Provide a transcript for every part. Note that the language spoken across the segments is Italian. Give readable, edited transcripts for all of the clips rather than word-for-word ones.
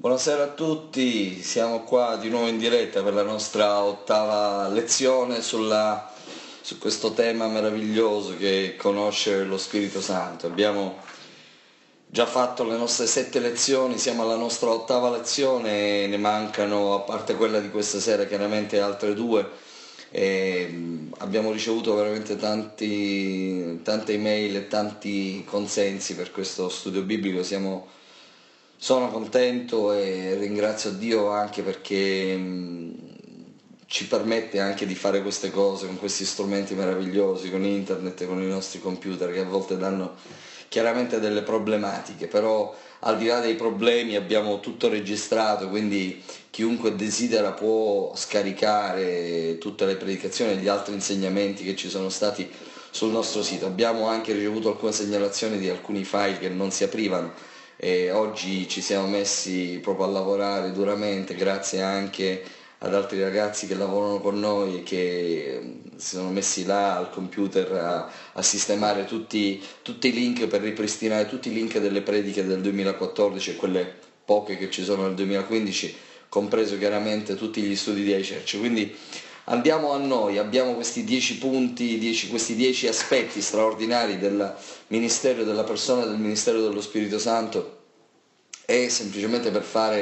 Buonasera a tutti, siamo qua di nuovo in diretta per la nostra ottava lezione su questo tema meraviglioso che è conoscere lo Spirito Santo. Abbiamo già fatto le nostre 7 lezioni, siamo alla nostra ottava lezione e ne mancano, a parte quella di questa sera, chiaramente altre 2. Abbiamo ricevuto veramente tante email e tanti consensi per questo studio biblico. Sono contento e ringrazio Dio anche perché ci permette anche di fare queste cose con questi strumenti meravigliosi, con internet e con i nostri computer, che a volte danno chiaramente delle problematiche, però al di là dei problemi abbiamo tutto registrato, quindi chiunque desidera può scaricare tutte le predicazioni e gli altri insegnamenti che ci sono stati sul nostro sito. Abbiamo anche ricevuto alcune segnalazioni di alcuni file che non si aprivano e oggi ci siamo messi proprio a lavorare duramente, grazie anche ad altri ragazzi che lavorano con noi e che si sono messi là al computer a sistemare tutti i link per ripristinare tutti i link delle prediche del 2014 e quelle poche che ci sono nel 2015, compreso chiaramente tutti gli studi di iChurch. Quindi andiamo a noi, abbiamo questi 10 punti, questi 10 aspetti straordinari del ministero, della persona del ministero dello Spirito Santo, e semplicemente per fare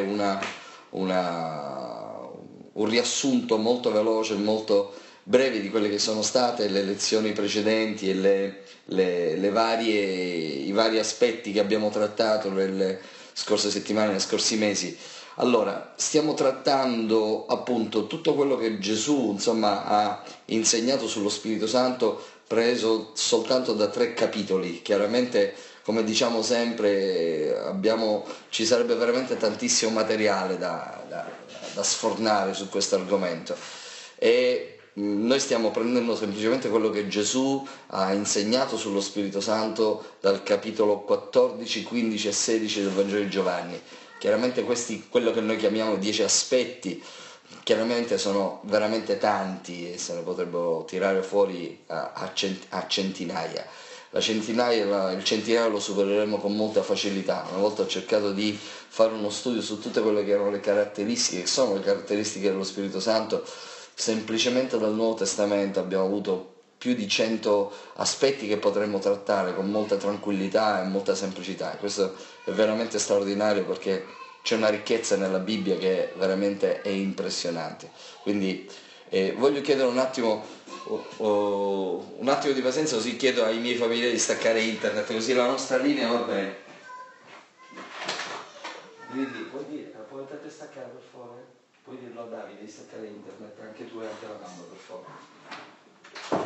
un riassunto molto veloce, molto breve di quelle che sono state le lezioni precedenti e i vari aspetti che abbiamo trattato nelle scorse settimane, nei scorsi mesi. Allora, stiamo trattando appunto tutto quello che Gesù, ha insegnato sullo Spirito Santo, preso soltanto da 3 capitoli. Chiaramente, come diciamo sempre, ci sarebbe veramente tantissimo materiale da sfornare su questo argomento, e noi stiamo prendendo semplicemente quello che Gesù ha insegnato sullo Spirito Santo dal capitolo 14, 15 e 16 del Vangelo di Giovanni. Chiaramente questi, quello che noi chiamiamo 10 aspetti, chiaramente sono veramente tanti e se ne potrebbero tirare fuori a centinaia. Il centinaio lo supereremo con molta facilità. Una volta ho cercato di fare uno studio su tutte quelle che erano le caratteristiche, che sono le caratteristiche dello Spirito Santo. Semplicemente dal Nuovo Testamento abbiamo avuto più di 100 aspetti che potremmo trattare con molta tranquillità e molta semplicità. Questo è veramente straordinario perché c'è una ricchezza nella Bibbia che veramente è impressionante. Quindi voglio chiedere un attimo di pazienza, così chiedo ai miei familiari di staccare internet, così la nostra linea va bene. Puoi dire, potete staccare per favore? Puoi dirlo a Davide di staccare internet, anche tu e anche la mamma, per favore.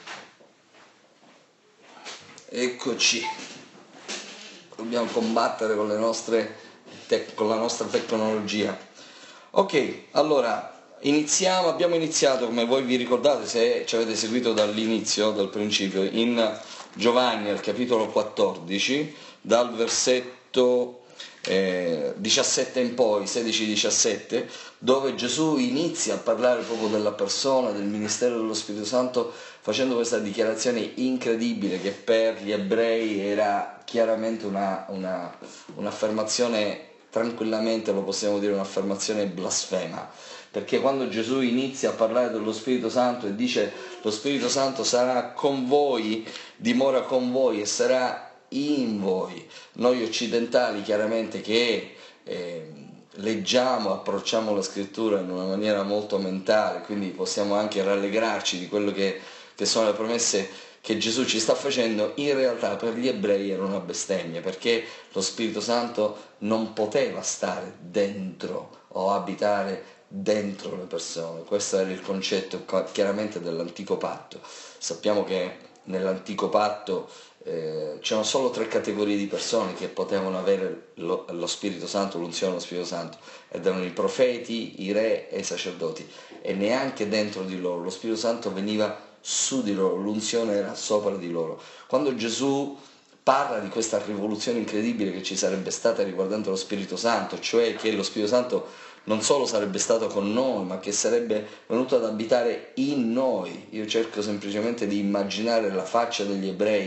Eccoci, dobbiamo combattere con la nostra tecnologia. Ok, allora abbiamo iniziato, come voi vi ricordate se ci avete seguito dall'inizio, dal principio, in Giovanni al capitolo 14, dal versetto 17 in poi, 16-17, dove Gesù inizia a parlare proprio della persona, del ministero dello Spirito Santo, facendo questa dichiarazione incredibile che per gli ebrei era chiaramente un'affermazione, tranquillamente lo possiamo dire, un'affermazione blasfema, perché quando Gesù inizia a parlare dello Spirito Santo e dice lo Spirito Santo sarà con voi, dimora con voi e sarà in voi, noi occidentali chiaramente che leggiamo, approcciamo la scrittura in una maniera molto mentale, quindi possiamo anche rallegrarci di quello che sono le promesse che Gesù ci sta facendo. In realtà per gli ebrei era una bestemmia, perché lo Spirito Santo non poteva stare dentro o abitare dentro le persone. Questo era il concetto chiaramente dell'antico patto. Sappiamo che nell'antico patto c'erano solo 3 categorie di persone che potevano avere lo Spirito Santo, l'unzione dello Spirito Santo, ed erano i profeti, i re e i sacerdoti, e neanche dentro di loro. Lo Spirito Santo veniva su di loro, l'unzione era sopra di loro. Quando Gesù parla di questa rivoluzione incredibile che ci sarebbe stata riguardante lo Spirito Santo, cioè che lo Spirito Santo non solo sarebbe stato con noi, ma che sarebbe venuto ad abitare in noi. Io cerco semplicemente di immaginare la faccia degli ebrei,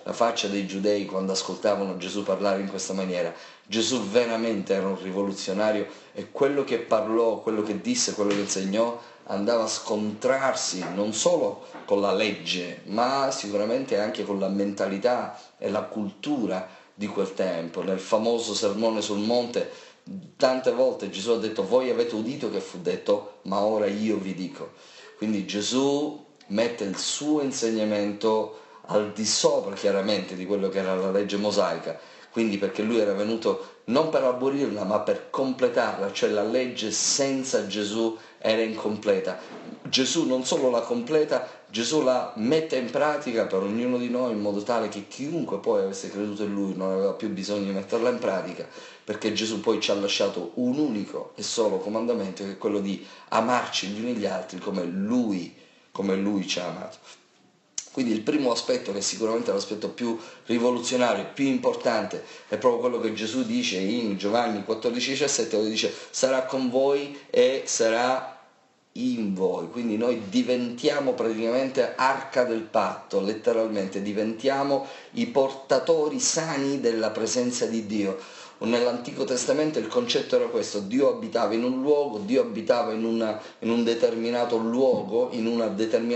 la faccia dei giudei quando ascoltavano Gesù parlare in questa maniera. Gesù veramente era un rivoluzionario e quello che parlò, quello che disse, quello che insegnò andava a scontrarsi non solo con la legge, ma sicuramente anche con la mentalità e la cultura di quel tempo. Nel famoso Sermone sul Monte tante volte Gesù ha detto: voi avete udito che fu detto, ma ora io vi dico. Quindi Gesù mette il suo insegnamento al di sopra chiaramente di quello che era la legge mosaica, quindi perché lui era venuto non per abolirla ma per completarla, cioè la legge senza Gesù era incompleta. Gesù non solo la completa, Gesù la mette in pratica per ognuno di noi in modo tale che chiunque poi avesse creduto in lui non aveva più bisogno di metterla in pratica, perché Gesù poi ci ha lasciato un unico e solo comandamento, che è quello di amarci gli uni gli altri come lui ci ha amato. Quindi il primo aspetto, che sicuramente è l'aspetto più rivoluzionario, più importante, è proprio quello che Gesù dice in Giovanni 14,17, dove dice: sarà con voi e sarà in voi. Quindi noi diventiamo praticamente arca del patto, letteralmente diventiamo i portatori sani della presenza di Dio. Nell'Antico Testamento il concetto era questo: Dio abitava in un luogo, Dio abitava in un determinato luogo, di una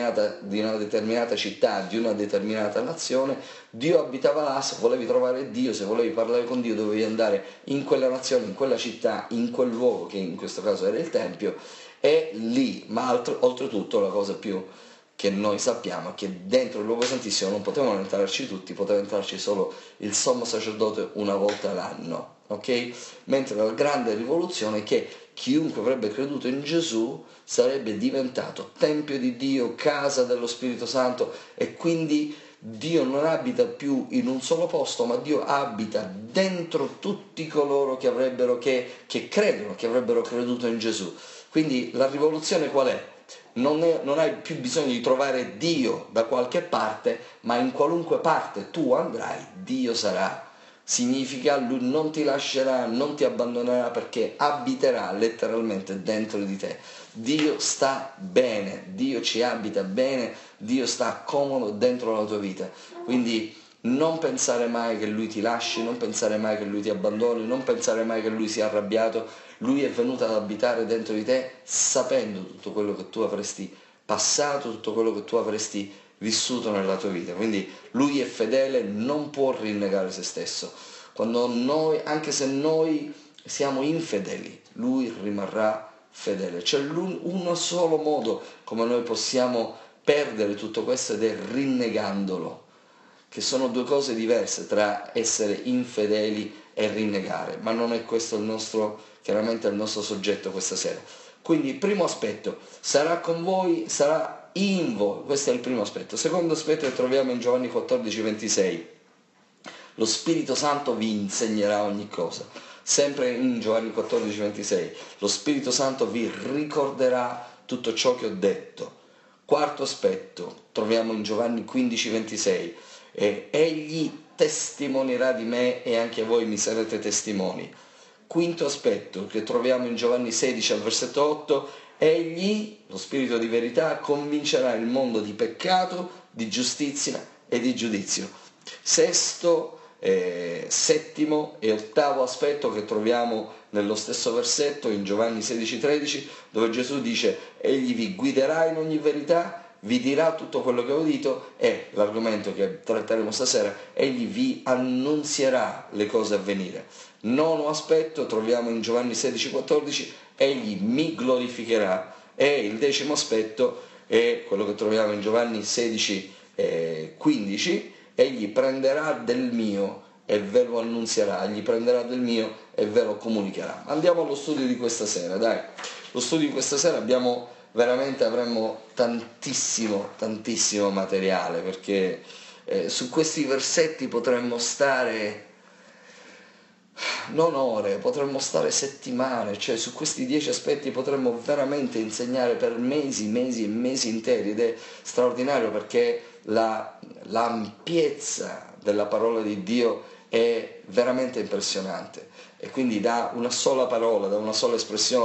determinata città, di una determinata nazione. Dio abitava là. Se volevi trovare Dio, se volevi parlare con Dio, dovevi andare in quella nazione, in quella città, in quel luogo, che in questo caso era il Tempio, e lì. Ma oltretutto la cosa più che noi sappiamo è che dentro il luogo santissimo non potevano entrarci tutti, poteva entrarci solo il sommo sacerdote una volta l'anno, ok? Mentre la grande rivoluzione è che chiunque avrebbe creduto in Gesù sarebbe diventato Tempio di Dio, casa dello Spirito Santo, e quindi Dio non abita più in un solo posto, ma Dio abita dentro tutti coloro che credono, che avrebbero creduto in Gesù. Quindi la rivoluzione qual è? Non hai più bisogno di trovare Dio da qualche parte, ma in qualunque parte tu andrai, Dio sarà. Significa, Lui non ti lascerà, non ti abbandonerà, perché abiterà letteralmente dentro di te. Dio sta bene, Dio ci abita bene, Dio sta comodo dentro la tua vita. Quindi non pensare mai che Lui ti lasci, non pensare mai che Lui ti abbandoni, non pensare mai che Lui sia arrabbiato. Lui è venuto ad abitare dentro di te sapendo tutto quello che tu avresti passato, tutto quello che tu avresti vissuto nella tua vita. Quindi Lui è fedele, non può rinnegare se stesso. Anche se noi siamo infedeli, Lui rimarrà fedele. C'è uno solo modo come noi possiamo perdere tutto questo, ed è rinnegandolo, che sono due cose diverse tra essere infedeli e rinnegare, ma non è questo chiaramente il nostro soggetto questa sera. Quindi il primo aspetto: sarà con voi, sarà in voi. Questo è il primo aspetto. Secondo aspetto che troviamo in Giovanni 14,26: lo Spirito Santo vi insegnerà ogni cosa. Sempre in Giovanni 14,26: lo Spirito Santo vi ricorderà tutto ciò che ho detto. Quarto aspetto troviamo in Giovanni 15,26: egli testimonierà di me e anche voi mi sarete testimoni. Quinto aspetto che troviamo in Giovanni 16 al versetto 8: egli, lo Spirito di verità, convincerà il mondo di peccato, di giustizia e di giudizio. Settimo e ottavo aspetto che troviamo nello stesso versetto in Giovanni 16,13, dove Gesù dice: egli vi guiderà in ogni verità, vi dirà tutto quello che ho udito, e l'argomento che tratteremo stasera: egli vi annunzierà le cose a venire. Nono aspetto troviamo in Giovanni 16,14: egli mi glorificherà. E il decimo aspetto è quello che troviamo in Giovanni 16,15: egli prenderà del mio e ve lo annunzierà, egli prenderà del mio e ve lo comunicherà. Andiamo allo studio di questa sera, dai. Lo studio di questa sera avremmo tantissimo materiale, perché su questi versetti potremmo stare non ore, potremmo stare settimane. Cioè su questi 10 aspetti potremmo veramente insegnare per mesi e mesi interi, ed è straordinario perché l'ampiezza della parola di Dio è veramente impressionante, e quindi da una sola parola, da una sola espressione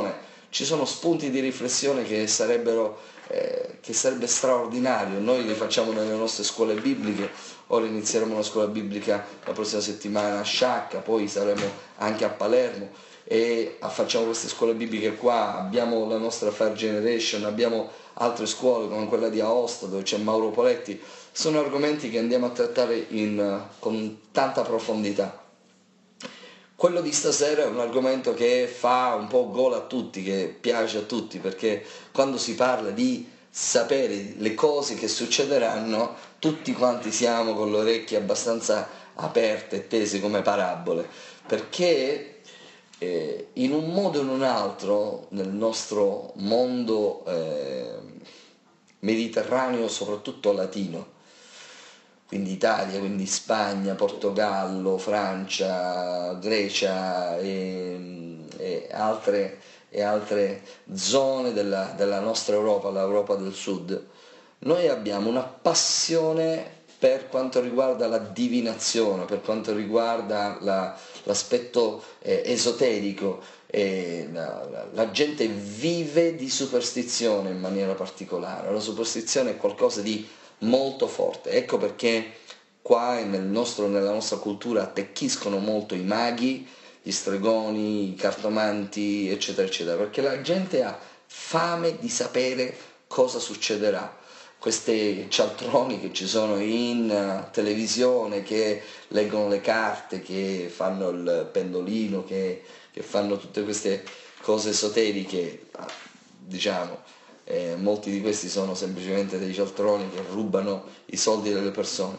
ci sono spunti di riflessione che sarebbe straordinario. Noi li facciamo nelle nostre scuole bibliche. Ora inizieremo una scuola biblica la prossima settimana a Sciacca, poi saremo anche a Palermo e facciamo queste scuole bibliche qua. Abbiamo la nostra Fire Generation, abbiamo altre scuole come quella di Aosta dove c'è Mauro Poletti. Sono argomenti che andiamo a trattare con tanta profondità. Quello di stasera è un argomento che fa un po' gola a tutti, che piace a tutti, perché quando si parla di sapere le cose che succederanno, tutti quanti siamo con le orecchie abbastanza aperte e tese come parabole, perché in un modo o in un altro nel nostro mondo mediterraneo, soprattutto latino, quindi Italia, quindi Spagna, Portogallo, Francia, Grecia e altre zone della nostra Europa, l'Europa del Sud, noi abbiamo una passione per quanto riguarda la divinazione, per quanto riguarda l'aspetto esoterico. La gente vive di superstizione in maniera particolare. La superstizione è qualcosa di molto forte, ecco perché qua nella nostra cultura attecchiscono molto i maghi, gli stregoni, i cartomanti, eccetera eccetera, perché la gente ha fame di sapere cosa succederà. Questi cialtroni che ci sono in televisione, che leggono le carte, che fanno il pendolino, che fanno tutte queste cose esoteriche, diciamo, molti di questi sono semplicemente dei cialtroni che rubano i soldi delle persone.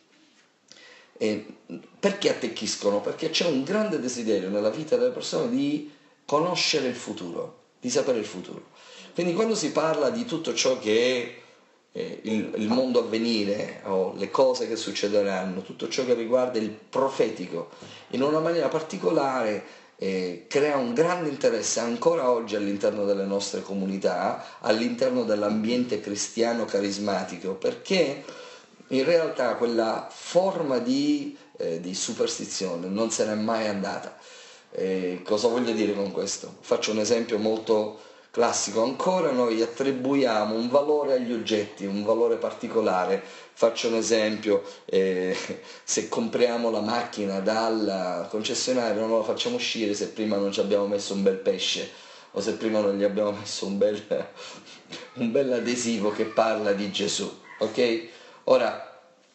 Perché attecchiscono? Perché c'è un grande desiderio nella vita delle persone di conoscere il futuro, di sapere il futuro. Quindi quando si parla di tutto ciò che è il mondo a venire o le cose che succederanno, tutto ciò che riguarda il profetico, in una maniera particolare crea un grande interesse ancora oggi all'interno delle nostre comunità, all'interno dell'ambiente cristiano carismatico, perché in realtà quella forma di superstizione non se n'è mai andata. Cosa voglio dire con questo? Faccio un esempio molto classico. Ancora noi attribuiamo un valore agli oggetti, un valore particolare. Faccio un esempio, se compriamo la macchina dal concessionario non la facciamo uscire se prima non ci abbiamo messo un bel pesce o se prima non gli abbiamo messo un bel adesivo che parla di Gesù, ok? Ora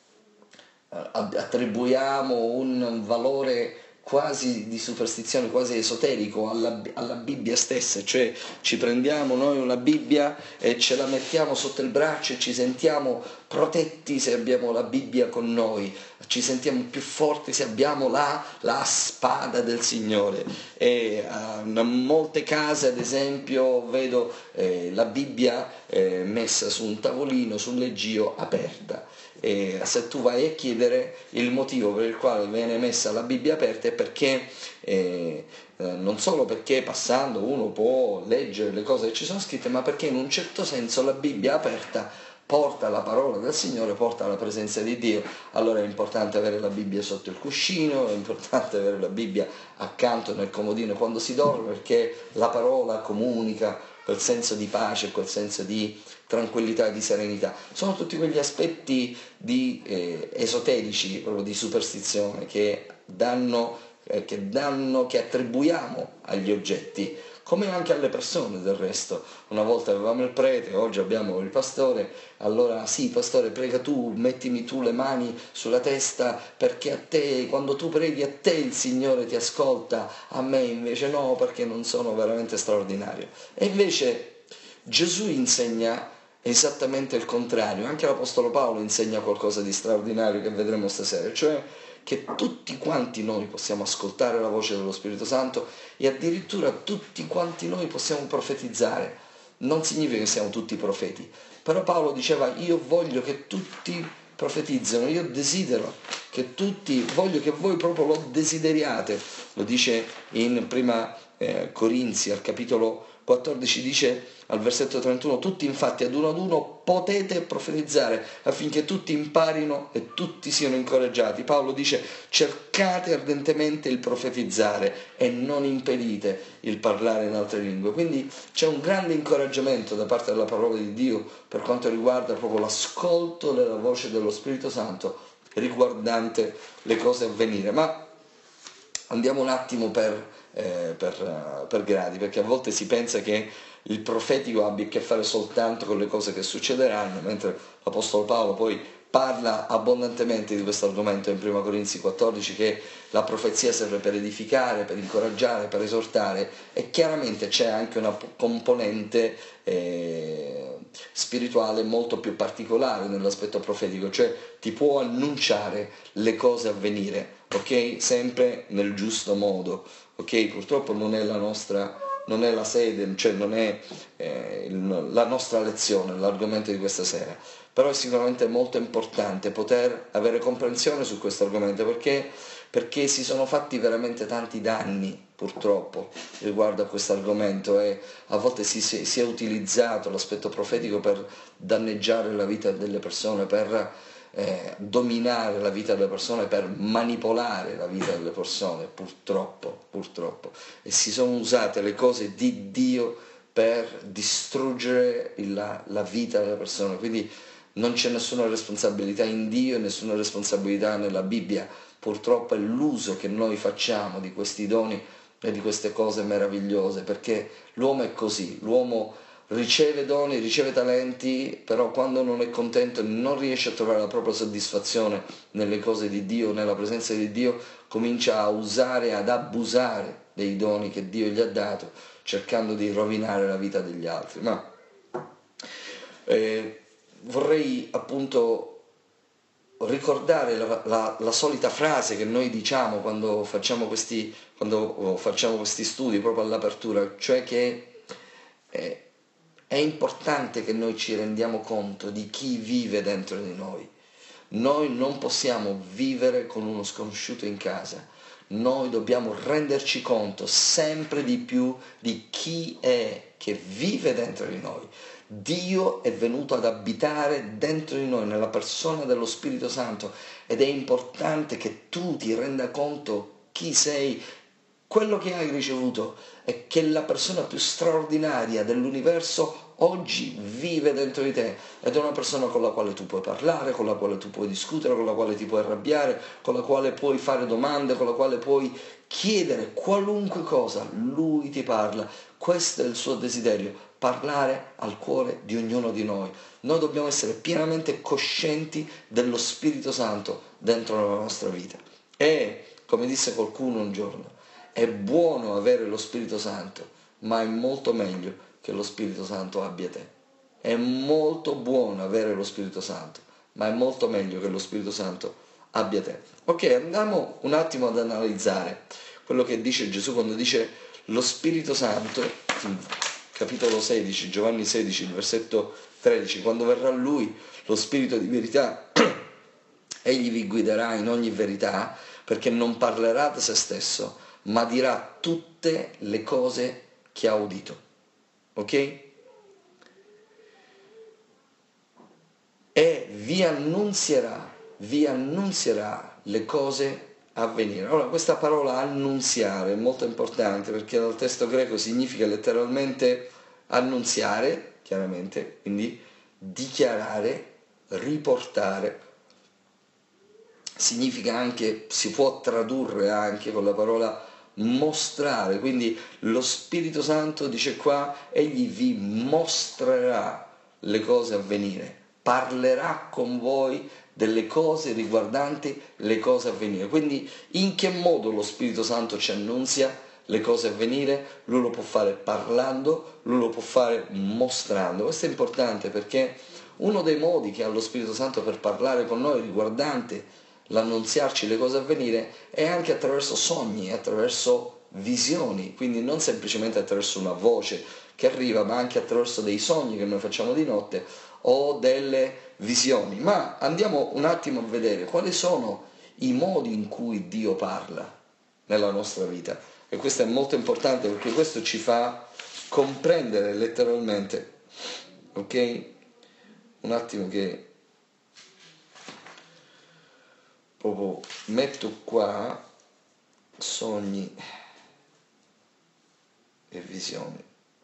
attribuiamo un valore quasi di superstizione, quasi esoterico alla Bibbia stessa, cioè ci prendiamo noi una Bibbia e ce la mettiamo sotto il braccio e ci sentiamo protetti se abbiamo la Bibbia con noi, ci sentiamo più forti se abbiamo la spada del Signore. E in molte case, ad esempio, vedo la Bibbia messa su un tavolino, sul leggio, aperta. E se tu vai a chiedere il motivo per il quale viene messa la Bibbia aperta è perché non solo perché passando uno può leggere le cose che ci sono scritte, ma perché in un certo senso la Bibbia aperta porta la parola del Signore, porta la presenza di Dio. Allora è importante avere la Bibbia sotto il cuscino, è importante avere la Bibbia accanto nel comodino quando si dorme, perché la parola comunica quel senso di pace, quel senso di tranquillità e di serenità. Sono tutti quegli aspetti esoterici, proprio di superstizione, che attribuiamo agli oggetti, come anche alle persone del resto. Una volta avevamo il prete, oggi abbiamo il pastore. Allora sì, pastore, prega tu, mettimi tu le mani sulla testa, perché a te, quando tu preghi, a te il Signore ti ascolta, a me invece no, perché non sono veramente straordinario. E invece Gesù insegna esattamente il contrario. Anche l'Apostolo Paolo insegna qualcosa di straordinario che vedremo stasera, cioè che tutti quanti noi possiamo ascoltare la voce dello Spirito Santo e addirittura tutti quanti noi possiamo profetizzare. Non significa che siamo tutti profeti, però Paolo diceva: io voglio che tutti profetizzano, io desidero che tutti, voglio che voi proprio lo desideriate. Lo dice in prima Corinzi al capitolo 14 dice al versetto 31: tutti infatti ad uno potete profetizzare, affinché tutti imparino e tutti siano incoraggiati. Paolo dice: cercate ardentemente il profetizzare e non impedite il parlare in altre lingue. Quindi c'è un grande incoraggiamento da parte della parola di Dio per quanto riguarda proprio l'ascolto della voce dello Spirito Santo riguardante le cose a venire. Ma andiamo un attimo per gradi, perché a volte si pensa che il profetico abbia a che fare soltanto con le cose che succederanno, mentre l'Apostolo Paolo poi parla abbondantemente di questo argomento in 1 Corinzi 14, che la profezia serve per edificare, per incoraggiare, per esortare, e chiaramente c'è anche una componente spirituale molto più particolare nell'aspetto profetico, cioè ti può annunciare le cose a venire, ok? Sempre nel giusto modo, ok? Purtroppo non è la sede, cioè non è la nostra lezione, l'argomento di questa sera, però è sicuramente molto importante poter avere comprensione su questo argomento, perché si sono fatti veramente tanti danni purtroppo riguardo a questo argomento, e a volte si è utilizzato l'aspetto profetico per danneggiare la vita delle persone, per dominare la vita delle persone, per manipolare la vita delle persone, purtroppo, e si sono usate le cose di Dio per distruggere la vita delle persone. Quindi non c'è nessuna responsabilità in Dio e nessuna responsabilità nella Bibbia, purtroppo è l'uso che noi facciamo di questi doni e di queste cose meravigliose, perché l'uomo è così, l'uomo riceve doni, riceve talenti, però quando non è contento e non riesce a trovare la propria soddisfazione nelle cose di Dio, nella presenza di Dio, comincia a usare, ad abusare dei doni che Dio gli ha dato, cercando di rovinare la vita degli altri. Ma vorrei appunto ricordare la solita frase che noi diciamo quando facciamo questi studi proprio all'apertura, cioè che è importante che noi ci rendiamo conto di chi vive dentro di noi. Noi non possiamo vivere con uno sconosciuto in casa, noi dobbiamo renderci conto sempre di più di chi è che vive dentro di noi. Dio è venuto ad abitare dentro di noi, nella persona dello Spirito Santo, ed è importante che tu ti renda conto chi sei, quello che hai ricevuto, e che la persona più straordinaria dell'universo oggi vive dentro di te, ed è una persona con la quale tu puoi parlare, con la quale tu puoi discutere, con la quale ti puoi arrabbiare, con la quale puoi fare domande, con la quale puoi chiedere qualunque cosa. Lui ti parla, questo è il suo desiderio, parlare al cuore di ognuno di noi. Noi dobbiamo essere pienamente coscienti dello Spirito Santo dentro la nostra vita. E, come disse qualcuno un giorno, è buono avere lo Spirito Santo, ma è molto meglio che lo Spirito Santo abbia te. È molto buono avere lo Spirito Santo, ma è molto meglio che lo Spirito Santo abbia te. Ok, andiamo un attimo ad analizzare quello che dice Gesù quando dice lo Spirito Santo, capitolo 16, Giovanni 16, il versetto 13, quando verrà Lui, lo Spirito di verità, Egli vi guiderà in ogni verità, perché non parlerà da se stesso, ma dirà tutte le cose che ha udito. Ok? E vi annunzierà le cose a venire. Ora, questa parola annunziare è molto importante, perché dal testo greco significa letteralmente annunziare, chiaramente, quindi dichiarare, riportare. Significa anche, si può tradurre anche con la parola mostrare, quindi lo Spirito Santo dice qua, egli vi mostrerà le cose a venire, parlerà con voi delle cose riguardanti le cose a venire. Quindi in che modo lo Spirito Santo ci annunzia le cose a venire? Lui lo può fare parlando, lui lo può fare mostrando. Questo è importante, perché uno dei modi che ha lo Spirito Santo per parlare con noi riguardante l'annunziarci le cose a venire è anche attraverso sogni, attraverso visioni, quindi non semplicemente attraverso una voce che arriva, ma anche attraverso dei sogni che noi facciamo di notte o delle visioni. Ma andiamo un attimo a vedere quali sono i modi in cui Dio parla nella nostra vita, e questo è molto importante, perché questo ci fa comprendere letteralmente, ok? Un attimo che proprio metto qua sogni e visioni.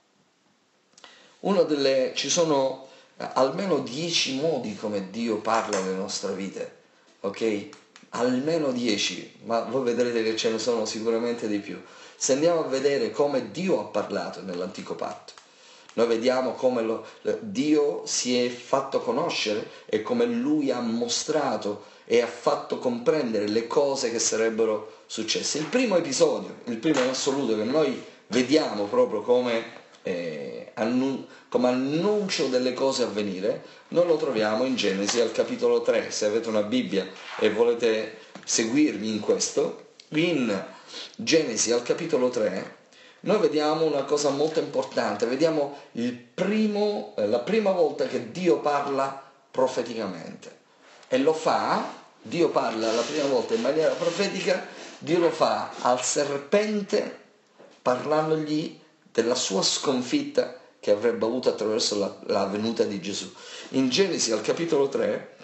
Ci sono almeno 10 modi come Dio parla nelle nostre vite, ok? Almeno 10, ma voi vedrete che ce ne sono sicuramente di più. Se andiamo a vedere come Dio ha parlato nell'Antico Patto, noi vediamo come Dio si è fatto conoscere e come Lui ha mostrato e ha fatto comprendere le cose che sarebbero successe. Il primo episodio, il primo in assoluto che noi vediamo proprio come annuncio delle cose a venire, noi lo troviamo in Genesi al capitolo 3. Se avete una Bibbia e volete seguirmi in questo, in Genesi al capitolo 3 noi vediamo una cosa molto importante, vediamo la prima volta che Dio parla profeticamente, e lo fa, Dio parla la prima volta in maniera profetica, Dio lo fa al serpente parlandogli della sua sconfitta che avrebbe avuto attraverso la venuta di Gesù. In Genesi al capitolo 3,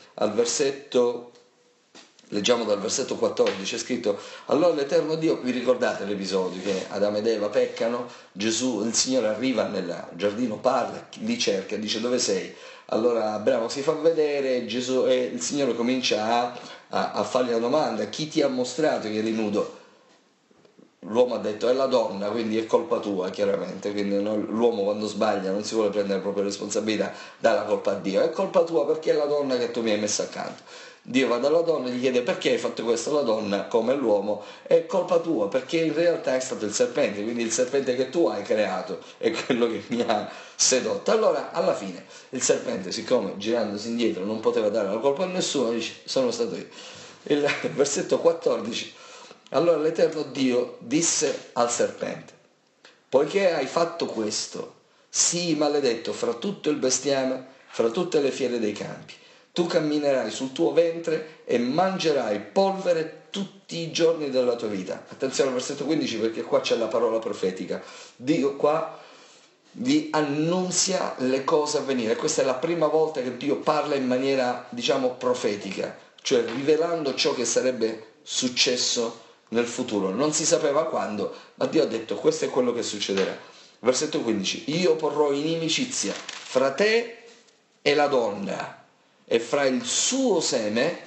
leggiamo dal versetto 14, è scritto: allora l'Eterno Dio, vi ricordate l'episodio che Adamo ed Eva peccano, il Signore arriva nel giardino, parla, li cerca, dice: dove sei? Allora Abramo si fa vedere, e il Signore comincia a fargli la domanda: chi ti ha mostrato che eri nudo? L'uomo ha detto: è la donna, quindi è colpa tua, chiaramente. Quindi l'uomo quando sbaglia non si vuole prendere proprio responsabilità, dà la colpa a Dio. È colpa tua perché è la donna che tu mi hai messo accanto. Dio va dalla donna e gli chiede: perché hai fatto questo? La donna, come l'uomo: è colpa tua perché in realtà è stato il serpente, quindi il serpente che tu hai creato è quello che mi ha sedotto. Allora alla fine il serpente, siccome girandosi indietro non poteva dare la colpa a nessuno, dice: sono stato io. Il versetto 14: allora l'Eterno Dio disse al serpente: poiché hai fatto questo, sii maledetto fra tutto il bestiame, fra tutte le fiere dei campi. Tu camminerai sul tuo ventre e mangerai polvere tutti i giorni della tua vita. Attenzione al versetto 15, perché qua c'è la parola profetica. Dio qua vi annunzia le cose a venire. Questa è la prima volta che Dio parla in maniera, diciamo, profetica, cioè rivelando ciò che sarebbe successo nel futuro. Non si sapeva quando, ma Dio ha detto: questo è quello che succederà. Versetto 15: io porrò inimicizia fra te e la donna, e fra il tuo seme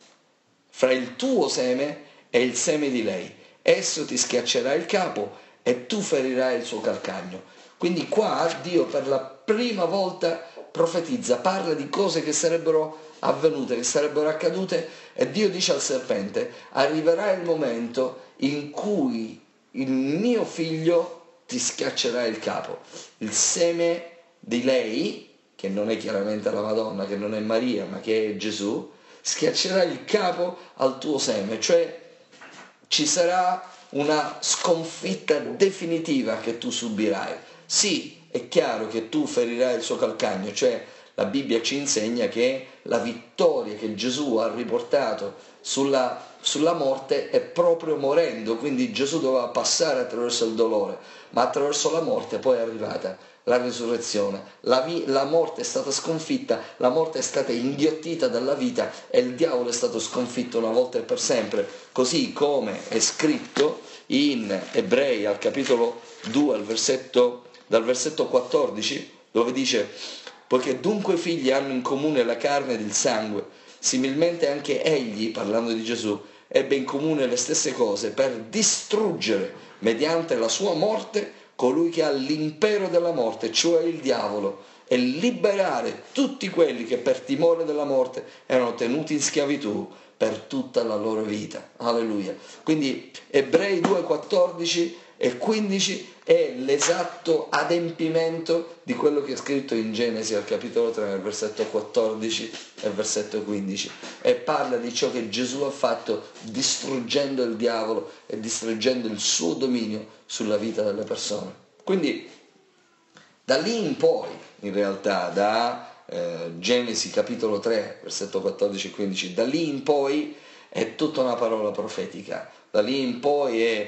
e il seme di lei. Esso ti schiaccerà il capo e tu ferirai il suo calcagno. Quindi qua Dio per la prima volta profetizza, parla di cose che sarebbero avvenute, che sarebbero accadute, e Dio dice al serpente: arriverà il momento in cui il mio figlio ti schiaccerà il capo. Il seme di lei, che non è chiaramente la Madonna, che non è Maria, ma che è Gesù, schiaccerà il capo al tuo seme, cioè ci sarà una sconfitta definitiva che tu subirai. Sì, è chiaro che tu ferirai il suo calcagno, cioè la Bibbia ci insegna che la vittoria che Gesù ha riportato sulla morte è proprio morendo, quindi Gesù doveva passare attraverso il dolore, ma attraverso la morte poi è arrivata la risurrezione. La morte è stata sconfitta, la morte è stata inghiottita dalla vita e il diavolo è stato sconfitto una volta e per sempre, così come è scritto in Ebrei al capitolo 2 dal versetto 14, dove dice: poiché dunque figli hanno in comune la carne ed il sangue, similmente anche egli, parlando di Gesù, ebbe in comune le stesse cose per distruggere mediante la sua morte colui che ha l'impero della morte, cioè il diavolo, e liberare tutti quelli che per timore della morte erano tenuti in schiavitù per tutta la loro vita. Alleluia. Quindi Ebrei 2, 14 e 15 è l'esatto adempimento di quello che è scritto in Genesi al capitolo 3, versetto 14 e versetto 15, e parla di ciò che Gesù ha fatto distruggendo il diavolo e distruggendo il suo dominio sulla vita delle persone. Quindi da lì in poi, in realtà, da Genesi capitolo 3, versetto 14 e 15, da lì in poi è tutta una parola profetica. Da lì in poi è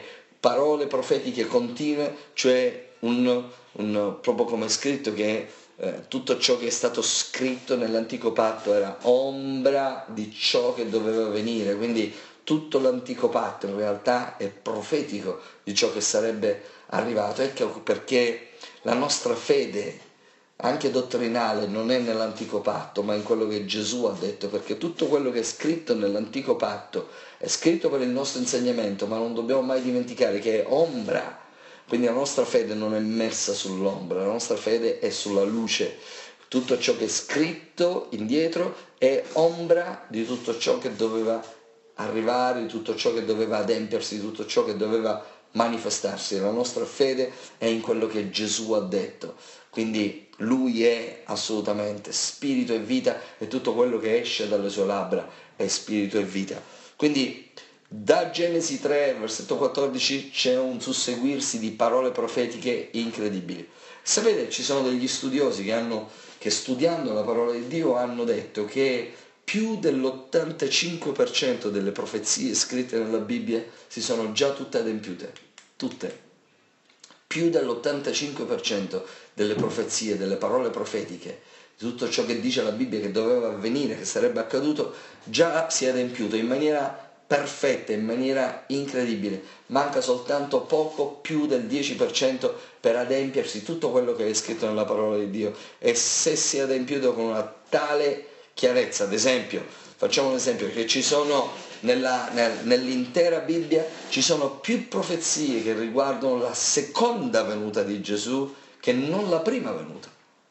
parole profetiche continue, cioè proprio come è scritto che tutto ciò che è stato scritto nell'antico patto era ombra di ciò che doveva venire, quindi tutto l'antico patto in realtà è profetico di ciò che sarebbe arrivato. Ecco perché la nostra fede, anche dottrinale, non è nell'antico patto, ma in quello che Gesù ha detto, perché tutto quello che è scritto nell'antico patto è scritto per il nostro insegnamento, ma non dobbiamo mai dimenticare che è ombra. Quindi la nostra fede non è messa sull'ombra, la nostra fede è sulla luce. Tutto ciò che è scritto indietro è ombra di tutto ciò che doveva arrivare, di tutto ciò che doveva adempiersi, di tutto ciò che doveva manifestarsi. La nostra fede è in quello che Gesù ha detto. Quindi Lui è assolutamente spirito e vita, e tutto quello che esce dalle sue labbra è spirito e vita. Quindi da Genesi 3, versetto 14, c'è un susseguirsi di parole profetiche incredibili. Sapete, ci sono degli studiosi che studiando la parola di Dio hanno detto che più dell'85% delle profezie scritte nella Bibbia si sono già tutte adempiute. Tutte. Più dell'85% delle profezie, delle parole profetiche, di tutto ciò che dice la Bibbia che doveva avvenire, che sarebbe accaduto, già si è adempiuto in maniera perfetta, in maniera incredibile. Manca soltanto poco più del 10% per adempiersi tutto quello che è scritto nella parola di Dio, e se si è adempiuto con una tale chiarezza, ad esempio, facciamo un esempio, che ci sono nell'intera Bibbia ci sono più profezie che riguardano la seconda venuta di Gesù che non la prima venuta.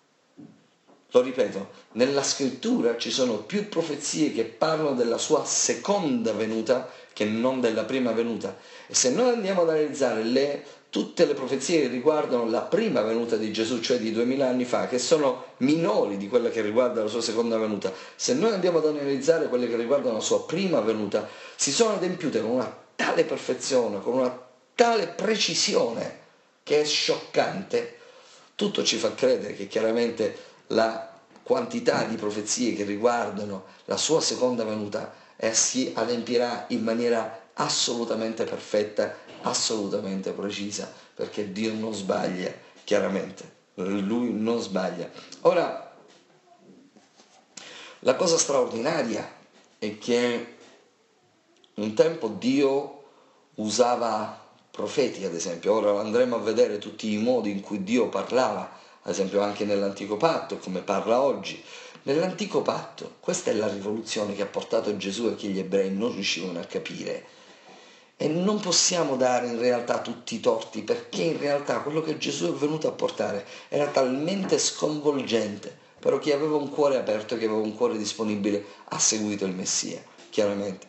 Lo ripeto, nella scrittura ci sono più profezie che parlano della sua seconda venuta che non della prima venuta. E se noi andiamo ad analizzare tutte le profezie che riguardano la prima venuta di Gesù, cioè di 2000 anni fa, che sono minori di quella che riguarda la sua seconda venuta, se noi andiamo ad analizzare quelle che riguardano la sua prima venuta, si sono adempiute con una tale perfezione, con una tale precisione, che è scioccante. Tutto ci fa credere che chiaramente la quantità di profezie che riguardano la sua seconda venuta si adempirà in maniera assolutamente perfetta, assolutamente precisa, perché Dio non sbaglia, chiaramente, Lui non sbaglia. Ora, la cosa straordinaria è che un tempo Dio usava profeti, ad esempio. Ora andremo a vedere tutti i modi in cui Dio parlava, ad esempio anche nell'antico patto, come parla oggi. Nell'antico patto, questa è la rivoluzione che ha portato Gesù e che gli ebrei non riuscivano a capire. E non possiamo dare in realtà tutti i torti, perché in realtà quello che Gesù è venuto a portare era talmente sconvolgente, però chi aveva un cuore aperto, chi aveva un cuore disponibile, ha seguito il Messia, chiaramente.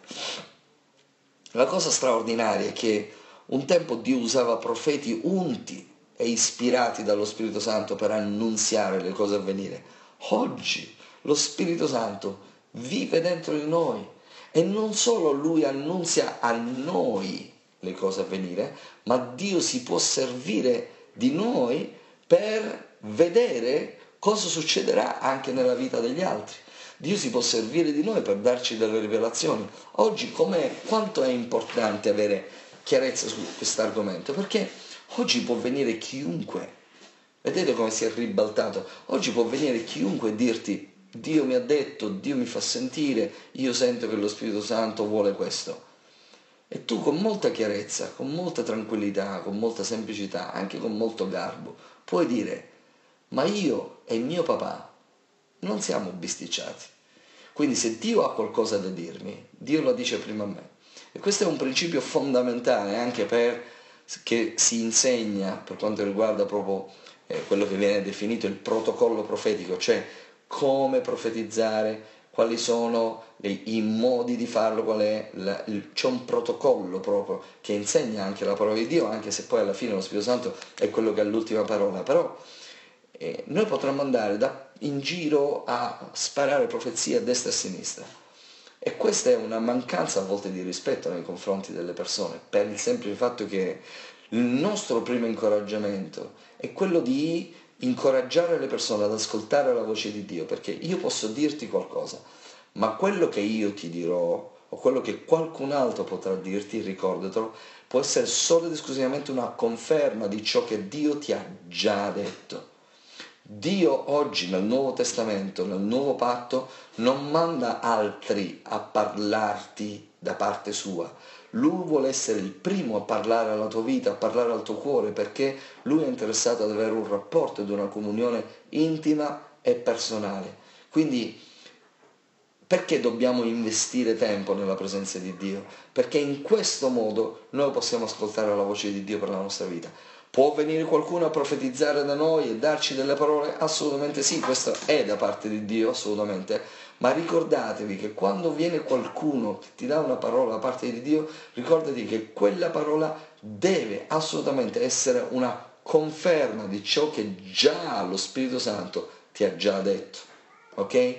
La cosa straordinaria è che un tempo Dio usava profeti unti e ispirati dallo Spirito Santo per annunziare le cose a venire. Oggi lo Spirito Santo vive dentro di noi e non solo Lui annunzia a noi le cose a venire, ma Dio si può servire di noi per vedere cosa succederà anche nella vita degli altri. Dio si può servire di noi per darci delle rivelazioni. Oggi quanto è importante avere chiarezza su questo argomento, perché oggi può venire chiunque, vedete come si è ribaltato, oggi può venire chiunque e dirti: Dio mi ha detto, Dio mi fa sentire, io sento che lo Spirito Santo vuole questo. E tu con molta chiarezza, con molta tranquillità, con molta semplicità, anche con molto garbo, puoi dire: ma io e mio papà non siamo bisticciati. Quindi se Dio ha qualcosa da dirmi, Dio lo dice prima a me. E questo è un principio fondamentale anche che si insegna per quanto riguarda proprio quello che viene definito il protocollo profetico, cioè come profetizzare, quali sono i modi di farlo, c'è un protocollo proprio che insegna anche la parola di Dio, anche se poi alla fine lo Spirito Santo è quello che ha l'ultima parola. Però noi potremmo andare in giro a sparare profezie a destra e a sinistra, e questa è una mancanza a volte di rispetto nei confronti delle persone, per il semplice fatto che il nostro primo incoraggiamento è quello di incoraggiare le persone ad ascoltare la voce di Dio, perché io posso dirti qualcosa, ma quello che io ti dirò o quello che qualcun altro potrà dirti, ricordatelo, può essere solo ed esclusivamente una conferma di ciò che Dio ti ha già detto. Dio oggi nel Nuovo Testamento, nel Nuovo Patto, non manda altri a parlarti da parte sua. Lui vuole essere il primo a parlare alla tua vita, a parlare al tuo cuore, perché Lui è interessato ad avere un rapporto ed una comunione intima e personale. Quindi perché dobbiamo investire tempo nella presenza di Dio? Perché in questo modo noi possiamo ascoltare la voce di Dio per la nostra vita. Può venire qualcuno a profetizzare da noi e darci delle parole? Assolutamente sì, questo è da parte di Dio, assolutamente. Ma ricordatevi che quando viene qualcuno che ti dà una parola da parte di Dio, ricordati che quella parola deve assolutamente essere una conferma di ciò che già lo Spirito Santo ti ha già detto. Ok?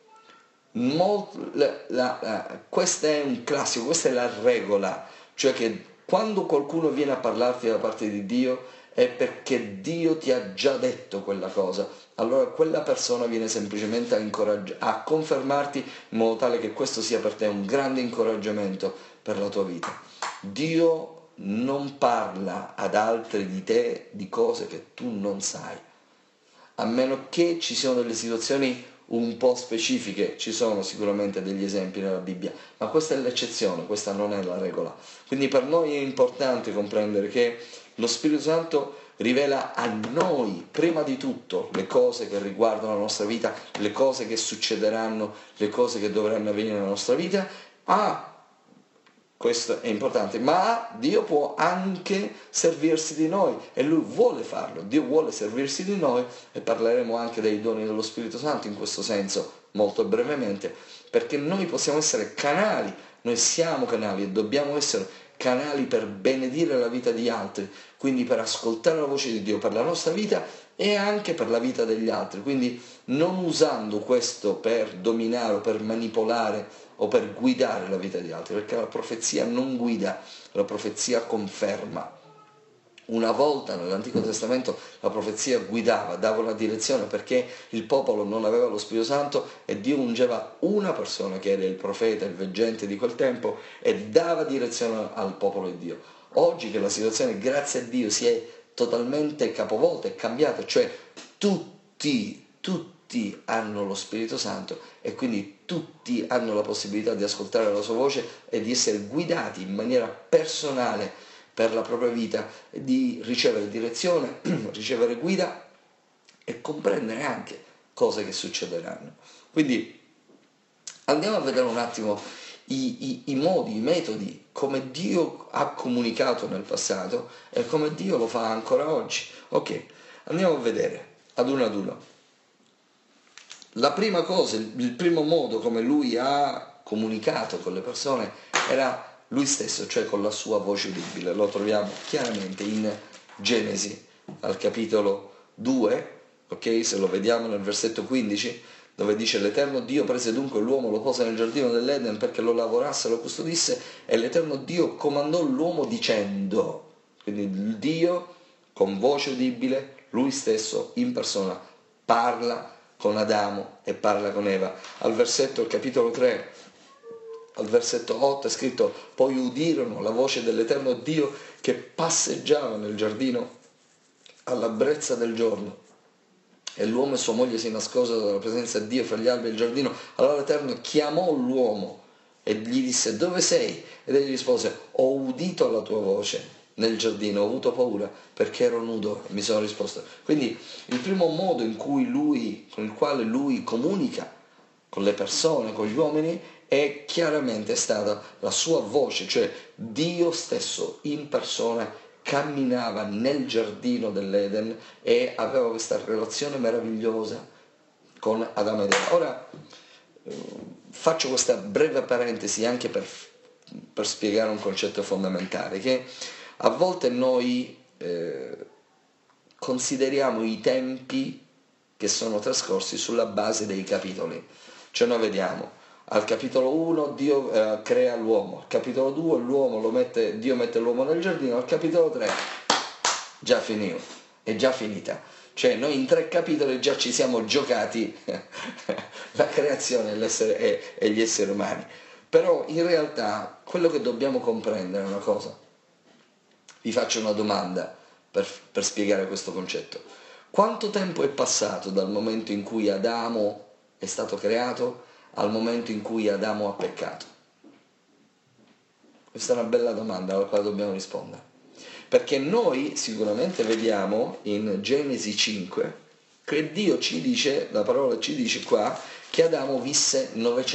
Questo è un classico, questa è la regola, cioè che quando qualcuno viene a parlarti da parte di Dio è perché Dio ti ha già detto quella cosa, allora quella persona viene semplicemente a confermarti in modo tale che questo sia per te un grande incoraggiamento per la tua vita. Dio non parla ad altri di te di cose che tu non sai, a meno che ci siano delle situazioni un po' specifiche, ci sono sicuramente degli esempi nella Bibbia, ma questa è l'eccezione, questa non è la regola. Quindi per noi è importante comprendere che lo Spirito Santo rivela a noi, prima di tutto, le cose che riguardano la nostra vita, le cose che succederanno, le cose che dovranno avvenire nella nostra vita, questo è importante, ma Dio può anche servirsi di noi e Lui vuole farlo, Dio vuole servirsi di noi e parleremo anche dei doni dello Spirito Santo in questo senso molto brevemente, perché noi possiamo essere canali, noi siamo canali e dobbiamo essere canali per benedire la vita di altri, quindi per ascoltare la voce di Dio per la nostra vita e anche per la vita degli altri, quindi non usando questo per dominare o per manipolare o per guidare la vita di altri, perché la profezia non guida, la profezia conferma. Una volta nell'Antico Testamento la profezia guidava, dava una direzione perché il popolo non aveva lo Spirito Santo e Dio ungeva una persona che era il profeta, il veggente di quel tempo e dava direzione al popolo di Dio. Oggi che la situazione, grazie a Dio, si è totalmente capovolta e cambiata, cioè tutti hanno lo Spirito Santo e quindi tutti hanno la possibilità di ascoltare la sua voce e di essere guidati in maniera personale per la propria vita, di ricevere direzione, ricevere guida e comprendere anche cose che succederanno. Quindi andiamo a vedere un attimo i modi, i metodi, come Dio ha comunicato nel passato e come Dio lo fa ancora oggi. Ok, andiamo a vedere ad uno. La prima cosa, il primo modo come Lui ha comunicato con le persone era Lui stesso, cioè con la sua voce udibile. Lo troviamo chiaramente in Genesi, al capitolo 2, ok? Se lo vediamo nel versetto 15, dove dice: l'Eterno Dio prese dunque l'uomo, lo pose nel giardino dell'Eden perché lo lavorasse, lo custodisse, e l'Eterno Dio comandò l'uomo dicendo, quindi il Dio con voce udibile, Lui stesso in persona parla con Adamo e parla con Eva. Al capitolo 3, al versetto 8 è scritto: poi udirono la voce dell'Eterno Dio che passeggiava nel giardino alla brezza del giorno, e l'uomo e sua moglie si nascosero dalla presenza di Dio fra gli alberi del giardino. Allora l'Eterno chiamò l'uomo e gli disse: dove sei? Ed egli rispose: ho udito la tua voce nel giardino, ho avuto paura perché ero nudo, mi sono risposto. Quindi il primo modo con il quale lui comunica con le persone, con gli uomini, è chiaramente stata la sua voce, cioè Dio stesso in persona camminava nel giardino dell'Eden e aveva questa relazione meravigliosa con Adamo ed Eva. Ora faccio questa breve parentesi anche per spiegare un concetto fondamentale, che a volte noi consideriamo i tempi che sono trascorsi sulla base dei capitoli. Cioè noi vediamo, al capitolo 1 Dio crea l'uomo, al capitolo 2 Dio mette l'uomo nel giardino, al capitolo 3 già finito, è già finita. Cioè noi in 3 capitoli già ci siamo giocati la creazione e gli esseri umani. Però in realtà quello che dobbiamo comprendere è una cosa. Vi faccio una domanda per spiegare questo concetto. Quanto tempo è passato dal momento in cui Adamo è stato creato al momento in cui Adamo ha peccato? Questa è una bella domanda alla quale dobbiamo rispondere. Perché noi sicuramente vediamo in Genesi 5 che Dio ci dice, la parola ci dice qua, che Adamo visse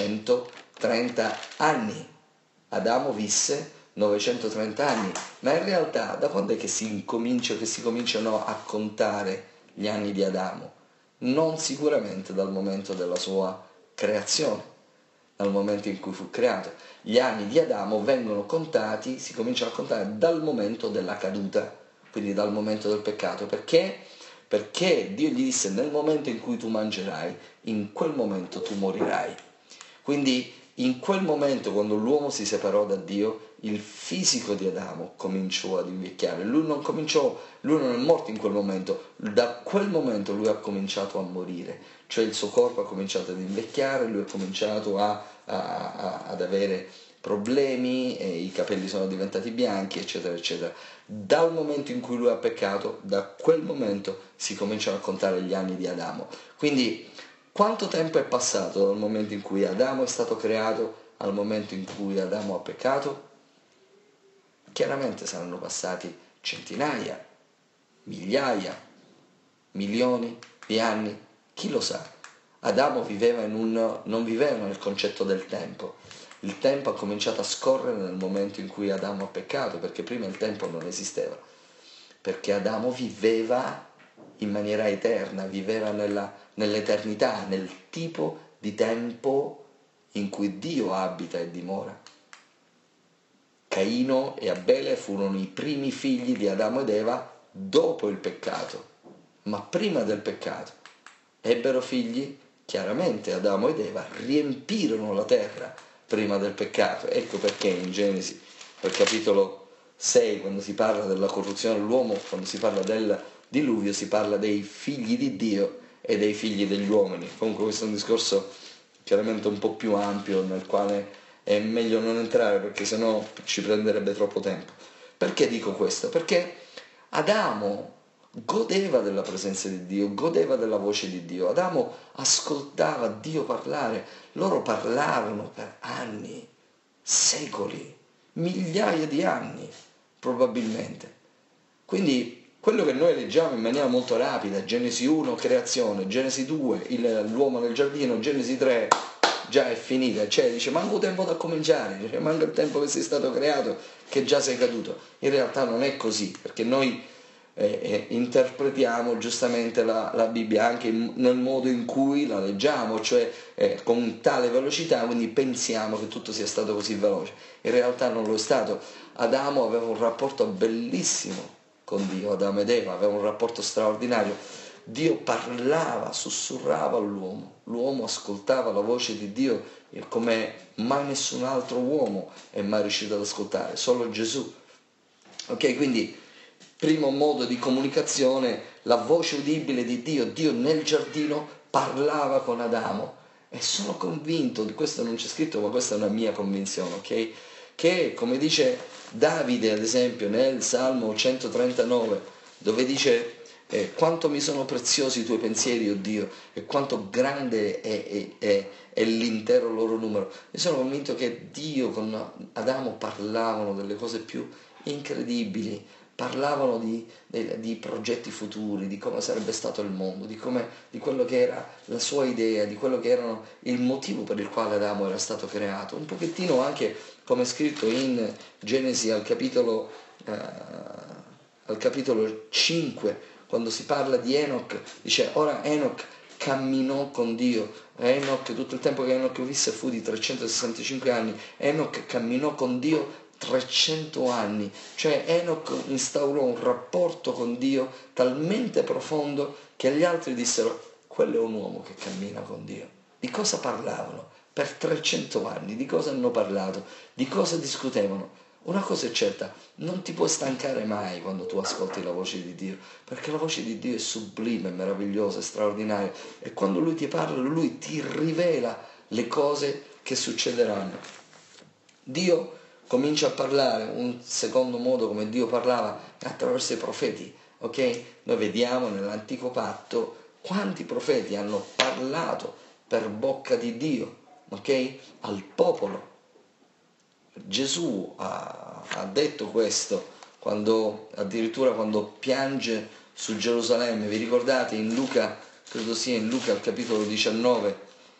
930 anni. Adamo visse 930 anni, ma in realtà da quando è che si cominciano a contare gli anni di Adamo? Non sicuramente dal momento della sua creazione, dal momento in cui fu creato. Gli anni di Adamo vengono contati, si cominciano a contare dal momento della caduta, quindi dal momento del peccato. Perché? Perché Dio gli disse: nel momento in cui tu mangerai, in quel momento tu morirai. Quindi in quel momento, quando l'uomo si separò da Dio, il fisico di Adamo cominciò ad invecchiare. Lui non è morto in quel momento, da quel momento lui ha cominciato a morire, cioè il suo corpo ha cominciato ad invecchiare, lui ha cominciato ad avere problemi, e i capelli sono diventati bianchi, eccetera, eccetera. Dal momento in cui lui ha peccato, da quel momento si cominciano a contare gli anni di Adamo. Quindi, quanto tempo è passato dal momento in cui Adamo è stato creato al momento in cui Adamo ha peccato? Chiaramente saranno passati centinaia, migliaia, milioni di anni, chi lo sa. Adamo non viveva nel concetto del tempo. Il tempo ha cominciato a scorrere nel momento in cui Adamo ha peccato, perché prima il tempo non esisteva. Perché Adamo viveva in maniera eterna, viveva nell'eternità, nel tipo di tempo in cui Dio abita e dimora. Caino e Abele furono i primi figli di Adamo ed Eva dopo il peccato, ma prima del peccato ebbero figli. Chiaramente Adamo ed Eva riempirono la terra prima del peccato. Ecco perché in Genesi, al capitolo 6, quando si parla della corruzione dell'uomo, quando si parla del diluvio, si parla dei figli di Dio e dei figli degli uomini. Comunque questo è un discorso chiaramente un po' più ampio, nel quale è meglio non entrare, perché sennò ci prenderebbe troppo tempo. Perché dico questo? Perché Adamo godeva della presenza di Dio, godeva della voce di Dio. Adamo ascoltava Dio parlare. Loro parlarono per anni, secoli, migliaia di anni probabilmente. Quindi quello che noi leggiamo in maniera molto rapida, Genesi 1 creazione, Genesi 2 l'uomo nel giardino, Genesi 3 già è finita, cioè dice manca tempo da cominciare, dice, manca il tempo che sei stato creato che già sei caduto. In realtà non è così, perché noi interpretiamo giustamente la Bibbia anche nel modo in cui la leggiamo, cioè con tale velocità, quindi pensiamo che tutto sia stato così veloce. In realtà non lo è stato. Adamo aveva un rapporto bellissimo con Dio, Adamo ed Eva avevano un rapporto straordinario. Dio parlava, sussurrava all'uomo, l'uomo ascoltava la voce di Dio come mai nessun altro uomo è mai riuscito ad ascoltare, solo Gesù. Ok, quindi primo modo di comunicazione, la voce udibile di Dio. Dio nel giardino parlava con Adamo, e sono convinto, di questo non c'è scritto, ma questa è una mia convinzione, ok? Che come dice Davide ad esempio nel Salmo 139, dove dice quanto mi sono preziosi i tuoi pensieri, o Dio, e quanto grande è l'intero loro numero. Io sono convinto che Dio con Adamo parlavano delle cose più incredibili, parlavano di progetti futuri, di come sarebbe stato il mondo, di quello che era la sua idea, di quello che era il motivo per il quale Adamo era stato creato. Un pochettino anche come è scritto in Genesi al capitolo 5, quando si parla di Enoch, dice ora Enoch camminò con Dio. Enoch, tutto il tempo che Enoch visse fu di 365 anni. Enoch camminò con Dio 300 anni, cioè Enoch instaurò un rapporto con Dio talmente profondo che gli altri dissero quello è un uomo che cammina con Dio. Di cosa parlavano? Per 300 anni, di cosa hanno parlato? Di cosa discutevano? Una cosa è certa, non ti puoi stancare mai quando tu ascolti la voce di Dio, perché la voce di Dio è sublime, meravigliosa, straordinaria, e quando Lui ti parla, Lui ti rivela le cose che succederanno. Dio comincia a parlare, un secondo modo come Dio parlava attraverso i profeti, ok? Noi vediamo nell'Antico Patto quanti profeti hanno parlato per bocca di Dio, ok? Al popolo. Gesù ha detto questo addirittura quando piange su Gerusalemme. Vi ricordate in Luca, credo sia in Luca al capitolo 19,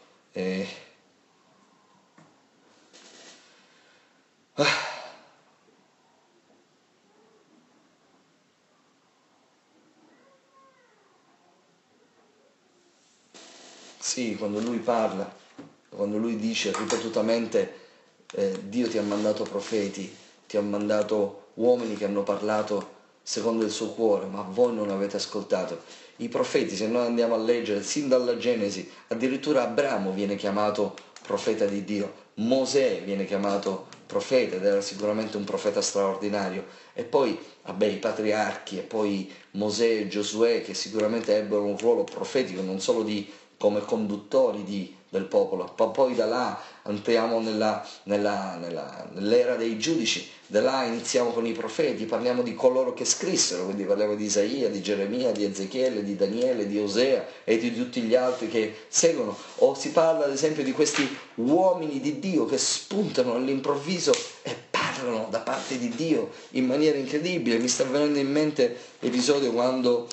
sì, quando lui parla, quando lui dice ripetutamente Dio ti ha mandato profeti, ti ha mandato uomini che hanno parlato secondo il suo cuore, ma voi non avete ascoltato. I profeti, se noi andiamo a leggere sin dalla Genesi, addirittura Abramo viene chiamato profeta di Dio, Mosè viene chiamato profeta ed era sicuramente un profeta straordinario, e poi i patriarchi e poi Mosè e Giosuè che sicuramente ebbero un ruolo profetico non solo come conduttori del popolo, poi da là entriamo nell'era dei giudici, da là iniziamo con i profeti, parliamo di coloro che scrissero, quindi parliamo di Isaia, di Geremia, di Ezechiele, di Daniele, di Osea e di tutti gli altri che seguono, o si parla ad esempio di questi uomini di Dio che spuntano all'improvviso e parlano da parte di Dio in maniera incredibile. Mi sta venendo in mente l'episodio quando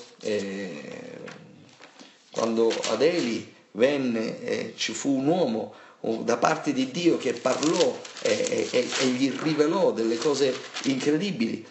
ad Eli venne e ci fu un uomo da parte di Dio che parlò e gli rivelò delle cose incredibili,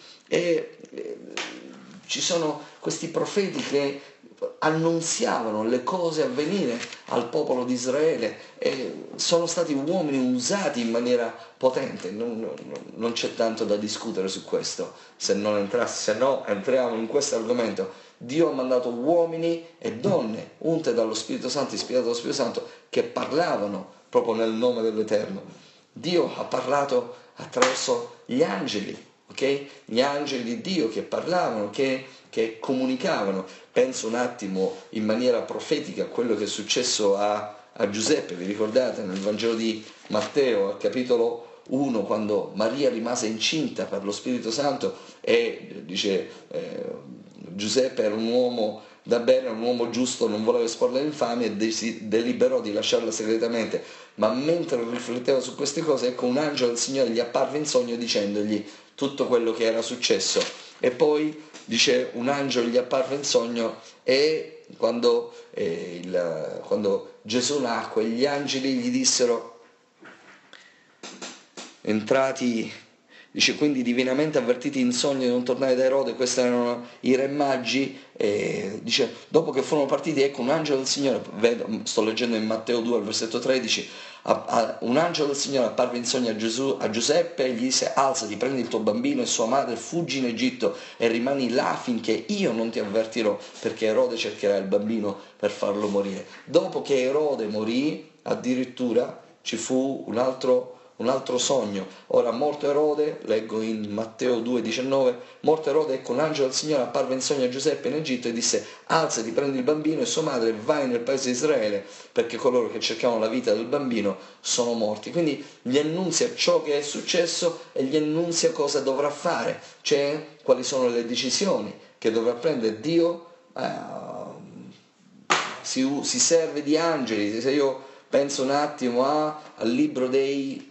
ci sono questi profeti che annunziavano le cose a venire al popolo di Israele e sono stati uomini usati in maniera potente. Non c'è tanto da discutere su questo, se no entriamo in questo argomento. Dio ha mandato uomini e donne unte dallo Spirito Santo, ispirate dallo Spirito Santo, che parlavano proprio nel nome dell'Eterno. Dio ha parlato attraverso gli angeli, ok? Gli angeli di Dio che parlavano, che comunicavano. Penso un attimo in maniera profetica a quello che è successo a Giuseppe. Vi ricordate nel Vangelo di Matteo, al capitolo 1, quando Maria rimase incinta per lo Spirito Santo e dice Giuseppe era un uomo da bene, un uomo giusto, non voleva esporla all'infamia e deliberò di lasciarla segretamente, ma mentre rifletteva su queste cose, ecco, un angelo del Signore gli apparve in sogno dicendogli tutto quello che era successo. E poi dice un angelo gli apparve in sogno e quando Gesù nacque gli angeli gli dissero, entrati, dice, quindi divinamente avvertiti in sogno di non tornare da Erode, questi erano i re magi, dice, dopo che furono partiti, ecco un angelo del Signore, sto leggendo in Matteo 2 al versetto 13, un angelo del Signore apparve in sogno a Giuseppe e gli disse, alzati, prendi il tuo bambino e sua madre, fuggi in Egitto e rimani là finché io non ti avvertirò, perché Erode cercherà il bambino per farlo morire. Dopo che Erode morì, addirittura ci fu un altro sogno. Ora, morto Erode, leggo in Matteo 2,19, morto Erode, ecco un angelo del Signore apparve in sogno a Giuseppe in Egitto e disse, alzati, prendi il bambino e sua madre e vai nel paese di Israele, perché coloro che cercavano la vita del bambino sono morti. Quindi gli annunzia ciò che è successo e gli annunzia cosa dovrà fare, cioè quali sono le decisioni che dovrà prendere. Dio si serve di angeli. Se io penso un attimo al libro dei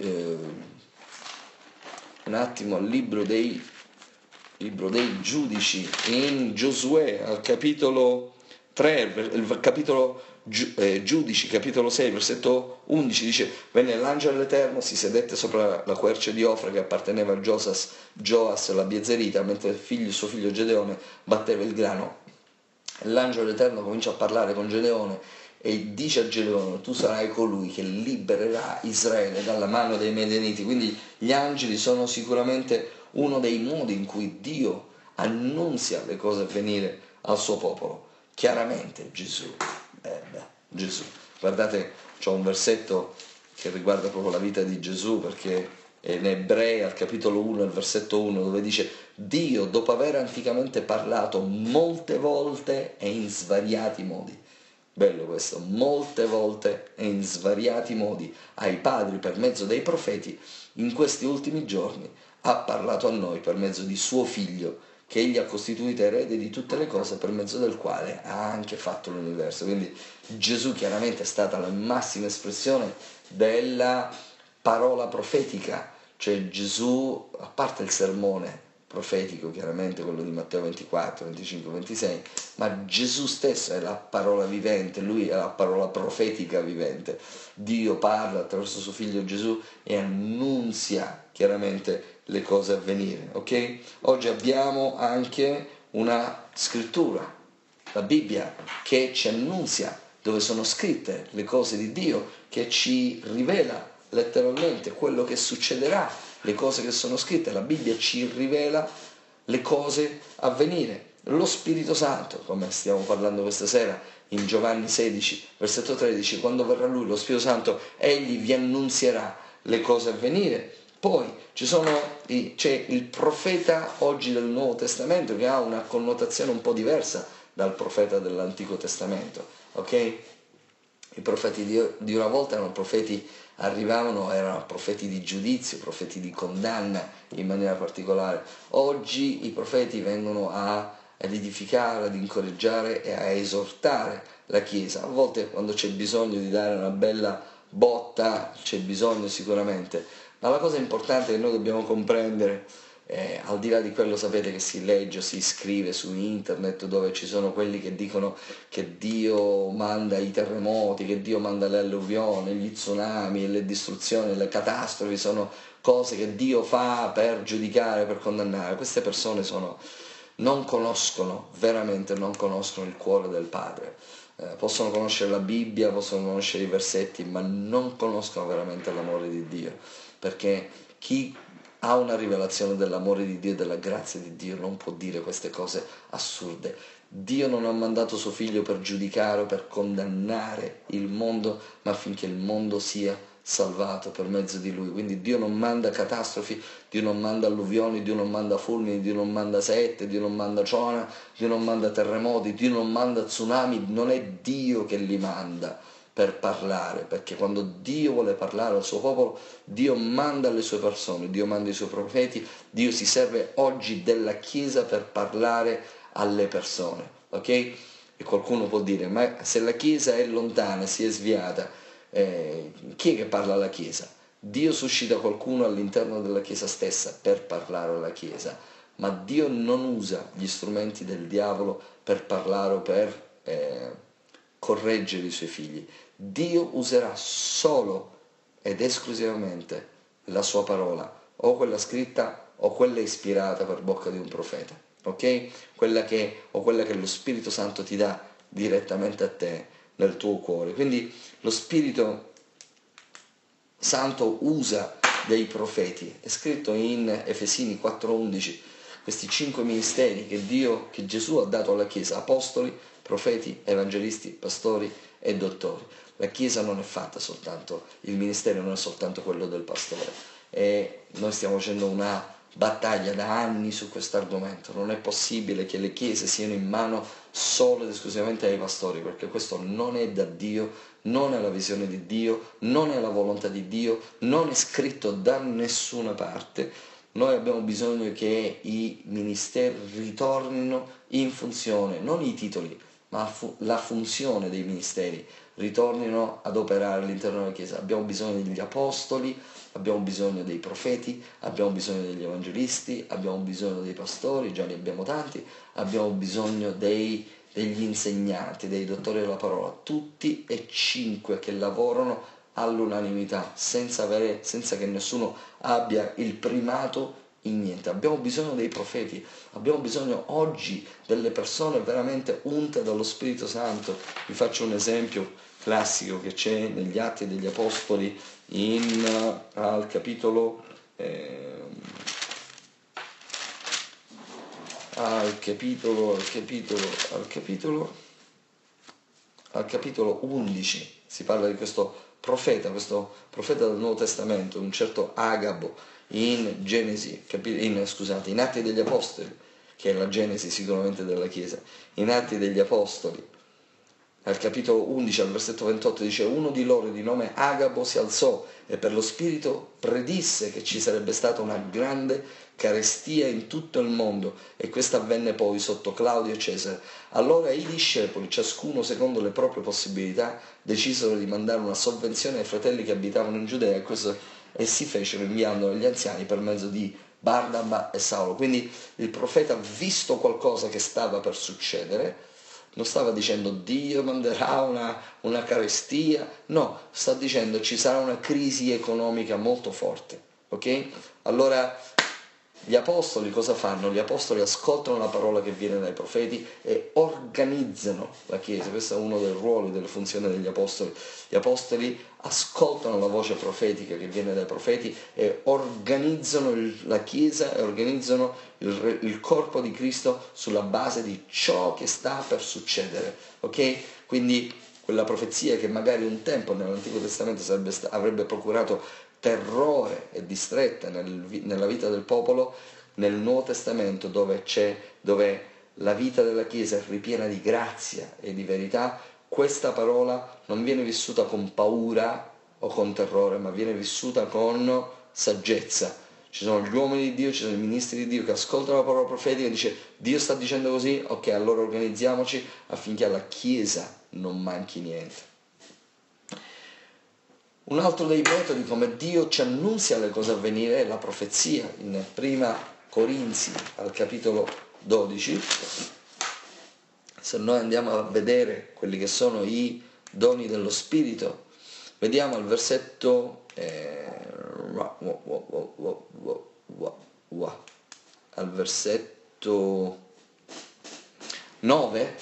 giudici in Giosuè, al capitolo 3, il capitolo Giudici, capitolo 6, versetto 11, dice, venne l'angelo dell'Eterno, si sedette sopra la querce di Ofra che apparteneva a Gioas la Biezerita, mentre suo figlio Gedeone batteva il grano. L'angelo dell'Eterno comincia a parlare con Gedeone e dice a Gedeone, tu sarai colui che libererà Israele dalla mano dei Medianiti. Quindi gli angeli sono sicuramente uno dei modi in cui Dio annunzia le cose a venire al suo popolo. Chiaramente Gesù. Guardate, c'è un versetto che riguarda proprio la vita di Gesù, perché è in Ebrei al capitolo 1, al versetto 1, dove dice, Dio, dopo aver anticamente parlato molte volte e in svariati modi, bello questo, molte volte e in svariati modi ai padri per mezzo dei profeti, in questi ultimi giorni ha parlato a noi per mezzo di suo figlio, che egli ha costituito erede di tutte le cose, per mezzo del quale ha anche fatto l'universo. Quindi Gesù chiaramente è stata la massima espressione della parola profetica, cioè Gesù, a parte il sermone profetico, chiaramente quello di Matteo 24, 25, 26, ma Gesù stesso è la parola vivente, lui è la parola profetica vivente. Dio parla attraverso suo figlio Gesù e annunzia chiaramente le cose a venire, ok? Oggi abbiamo anche una scrittura, la Bibbia, che ci annunzia, dove sono scritte le cose di Dio, che ci rivela letteralmente quello che succederà, le cose che sono scritte. La Bibbia ci rivela le cose a venire. Lo Spirito Santo, come stiamo parlando questa sera in Giovanni 16, versetto 13, quando verrà Lui, lo Spirito Santo, Egli vi annunzierà le cose a venire. Poi c'è il profeta oggi del Nuovo Testamento, che ha una connotazione un po' diversa dal profeta dell'Antico Testamento, ok? I profeti di una volta erano profeti di giudizio, profeti di condanna in maniera particolare. Oggi i profeti vengono ad edificare, ad incoraggiare e a esortare la Chiesa. A volte, quando c'è bisogno di dare una bella botta, c'è bisogno sicuramente, ma la cosa importante che noi dobbiamo comprendere, al di là di quello, sapete, che si legge o si scrive su internet, dove ci sono quelli che dicono che Dio manda i terremoti, che Dio manda le alluvioni, gli tsunami, le distruzioni, le catastrofi, sono cose che Dio fa per giudicare, per condannare. Queste persone non conoscono, veramente non conoscono il cuore del Padre. Possono conoscere la Bibbia, possono conoscere i versetti, ma non conoscono veramente l'amore di Dio, perché chi ha una rivelazione dell'amore di Dio e della grazia di Dio non può dire queste cose assurde. Dio non ha mandato suo figlio per giudicare o per condannare il mondo, ma affinché il mondo sia salvato per mezzo di lui. Quindi Dio non manda catastrofi, Dio non manda alluvioni, Dio non manda fulmini, Dio non manda sette, Dio non manda ciona, Dio non manda terremoti, Dio non manda tsunami. Non è Dio che li manda per parlare, perché quando Dio vuole parlare al suo popolo, Dio manda le sue persone, Dio manda i suoi profeti, Dio si serve oggi della Chiesa per parlare alle persone, ok? E qualcuno può dire, ma se la Chiesa è lontana, si è sviata, chi è che parla alla Chiesa? Dio suscita qualcuno all'interno della Chiesa stessa per parlare alla Chiesa, ma Dio non usa gli strumenti del diavolo per parlare o per correggere i suoi figli. Dio userà solo ed esclusivamente la sua parola, o quella scritta o quella ispirata per bocca di un profeta, ok? Quella che lo Spirito Santo ti dà direttamente a te, nel tuo cuore. Quindi lo Spirito Santo usa dei profeti. È scritto in Efesini 4:11 questi 5 ministeri che Gesù ha dato alla Chiesa: apostoli, profeti, evangelisti, pastori e dottori. La Chiesa non è fatta soltanto, il ministero non è soltanto quello del pastore, e noi stiamo facendo una battaglia da anni su questo argomento. Non è possibile che le chiese siano in mano solo ed esclusivamente ai pastori, perché questo non è da Dio, non è la visione di Dio, non è la volontà di Dio, non è scritto da nessuna parte. Noi abbiamo bisogno che i ministeri ritornino in funzione, non i titoli, ma la funzione dei ministeri ritornino ad operare all'interno della Chiesa. Abbiamo bisogno degli apostoli, abbiamo bisogno dei profeti, abbiamo bisogno degli evangelisti, abbiamo bisogno dei pastori, già ne abbiamo tanti, abbiamo bisogno degli insegnanti, dei dottori della parola, tutti e 5 che lavorano all'unanimità, senza che nessuno abbia il primato in niente. Abbiamo bisogno dei profeti, abbiamo bisogno oggi delle persone veramente unte dallo Spirito Santo. Vi faccio un esempio classico che c'è negli Atti degli Apostoli al capitolo 11. Si parla di questo profeta del Nuovo Testamento, un certo Agabo, in Atti degli Apostoli, che è la Genesi sicuramente della Chiesa. In Atti degli Apostoli al capitolo 11, al versetto 28, dice: uno di loro di nome Agabo si alzò e per lo spirito predisse che ci sarebbe stata una grande carestia in tutto il mondo, e questo avvenne poi sotto Claudio e Cesare. Allora i discepoli, ciascuno secondo le proprie possibilità, decisero di mandare una sovvenzione ai fratelli che abitavano in Giudea, e si fecero inviando gli anziani per mezzo di Barnaba e Saulo. Quindi il profeta, visto qualcosa che stava per succedere, non stava dicendo Dio manderà una carestia, no, sta dicendo ci sarà una crisi economica molto forte, ok? Allora gli apostoli cosa fanno? Gli apostoli ascoltano la parola che viene dai profeti e organizzano la Chiesa. Questo è uno dei ruoli, delle funzioni degli apostoli. Gli apostoli ascoltano la voce profetica che viene dai profeti e organizzano la Chiesa e organizzano il corpo di Cristo sulla base di ciò che sta per succedere, ok? Quindi quella profezia che magari un tempo nell'Antico Testamento avrebbe procurato terrore e distretta nella vita del popolo, nel Nuovo Testamento dove la vita della Chiesa è ripiena di grazia e di verità, questa parola non viene vissuta con paura o con terrore, ma viene vissuta con saggezza. Ci sono gli uomini di Dio, ci sono i ministri di Dio che ascoltano la parola profetica e dice Dio sta dicendo così, ok, allora organizziamoci affinché alla Chiesa non manchi niente. Un altro dei metodi come Dio ci annunzia le cose a venire è la profezia. In prima Corinzi al capitolo 12, se noi andiamo a vedere quelli che sono i doni dello Spirito, vediamo al versetto al versetto 9,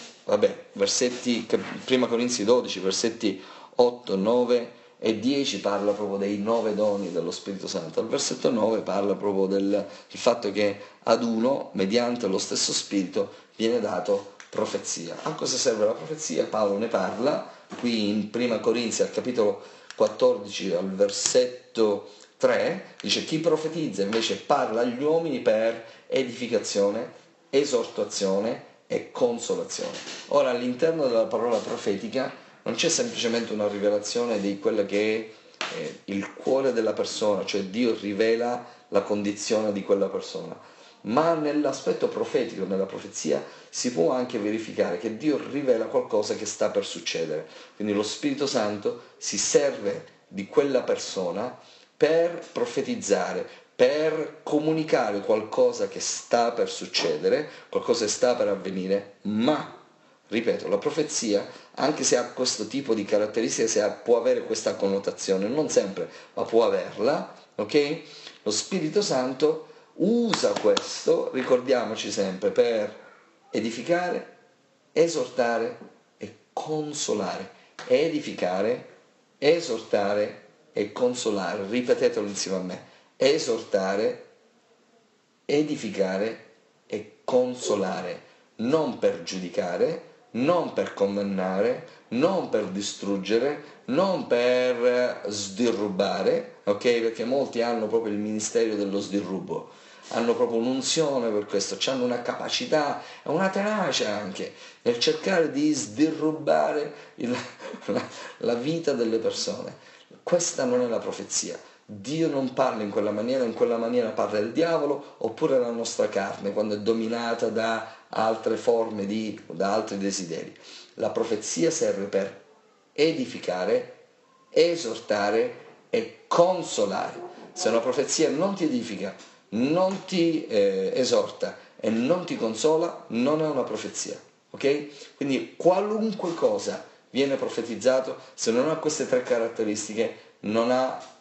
prima Corinzi 12, versetti 8, 9 e 10 parla proprio dei 9 doni dello Spirito Santo. Al versetto 9 parla proprio del fatto che ad uno, mediante lo stesso Spirito, viene dato profezia. A cosa serve la profezia? Paolo ne parla qui in prima Corinzi al capitolo 14 al versetto 3, dice: chi profetizza invece parla agli uomini per edificazione, esortazione e consolazione. Ora, all'interno della parola profetica non c'è semplicemente una rivelazione di quello che è il cuore della persona, cioè Dio rivela la condizione di quella persona, ma nell'aspetto profetico, nella profezia, si può anche verificare che Dio rivela qualcosa che sta per succedere. Quindi lo Spirito Santo si serve di quella persona per profetizzare, per comunicare qualcosa che sta per succedere, qualcosa che sta per avvenire, ma ripeto, la profezia, anche se ha questo tipo di caratteristiche, può avere questa connotazione, non sempre, ma può averla, ok? Lo Spirito Santo usa questo, ricordiamoci sempre, per edificare, esortare e consolare. Edificare, esortare e consolare. Ripetetelo insieme a me. Esortare, edificare e consolare. Non per giudicare, non per condannare, non per distruggere, non per sdirrubare, ok? Perché molti hanno proprio il ministero dello sdirrubo, hanno proprio un'unzione per questo, hanno una capacità e una tenacia anche nel cercare di sdirrubare la vita delle persone. Questa non è la profezia. Dio non parla in quella maniera parla il diavolo oppure la nostra carne quando è dominata da altre forme, da altri desideri. La profezia serve per edificare, esortare e consolare. Se una profezia non ti edifica, non ti esorta e non ti consola, non è una profezia, ok? Quindi qualunque cosa viene profetizzato, se non ha queste tre caratteristiche, non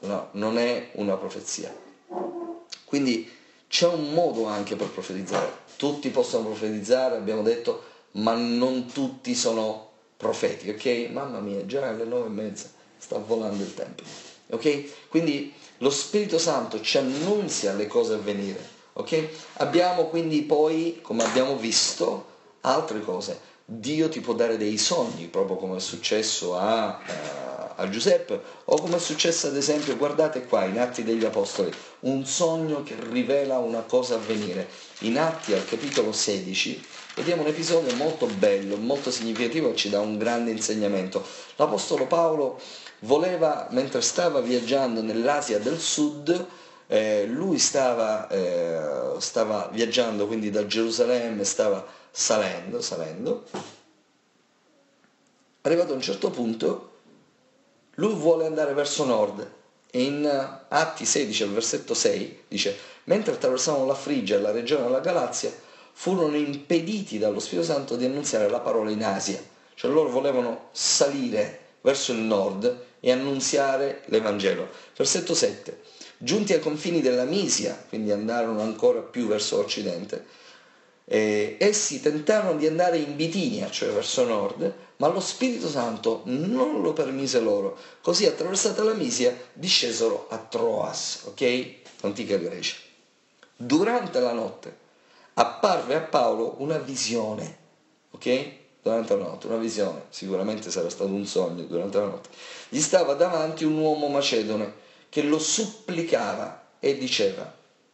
è una profezia. Quindi c'è un modo anche per profetizzare. Tutti possono profetizzare, abbiamo detto, ma non tutti sono profeti, ok? Mamma mia, già è alle 9:30, sta volando il tempo, ok? Quindi lo Spirito Santo ci annunzia le cose a venire, ok? Abbiamo quindi poi, come abbiamo visto, altre cose. Dio ti può dare dei sogni, proprio come è successo a a Giuseppe, o come è successo ad esempio, guardate qua, in Atti degli Apostoli, un sogno che rivela una cosa a venire. In Atti al capitolo 16 vediamo un episodio molto bello, molto significativo, che ci dà un grande insegnamento. L'Apostolo Paolo voleva, mentre stava viaggiando nell'Asia del Sud, lui stava viaggiando quindi da Gerusalemme, stava salendo. Arrivato a un certo punto, lui vuole andare verso nord, e in Atti 16, al versetto 6, dice: mentre attraversavano la Frigia e la regione della Galazia, furono impediti dallo Spirito Santo di annunziare la parola in Asia. Cioè loro volevano salire verso il nord e annunziare l'Evangelo. Versetto 7. Giunti ai confini della Misia, quindi andarono ancora più verso occidente, essi tentarono di andare in Bitinia, cioè verso nord, ma lo Spirito Santo non lo permise loro. Così, attraversata la Misia, discesero a Troas, ok? Antica Grecia. Durante la notte apparve a Paolo una visione, ok? Durante la notte, una visione, sicuramente sarà stato un sogno durante la notte. Gli stava davanti un uomo macedone che lo supplicava e diceva: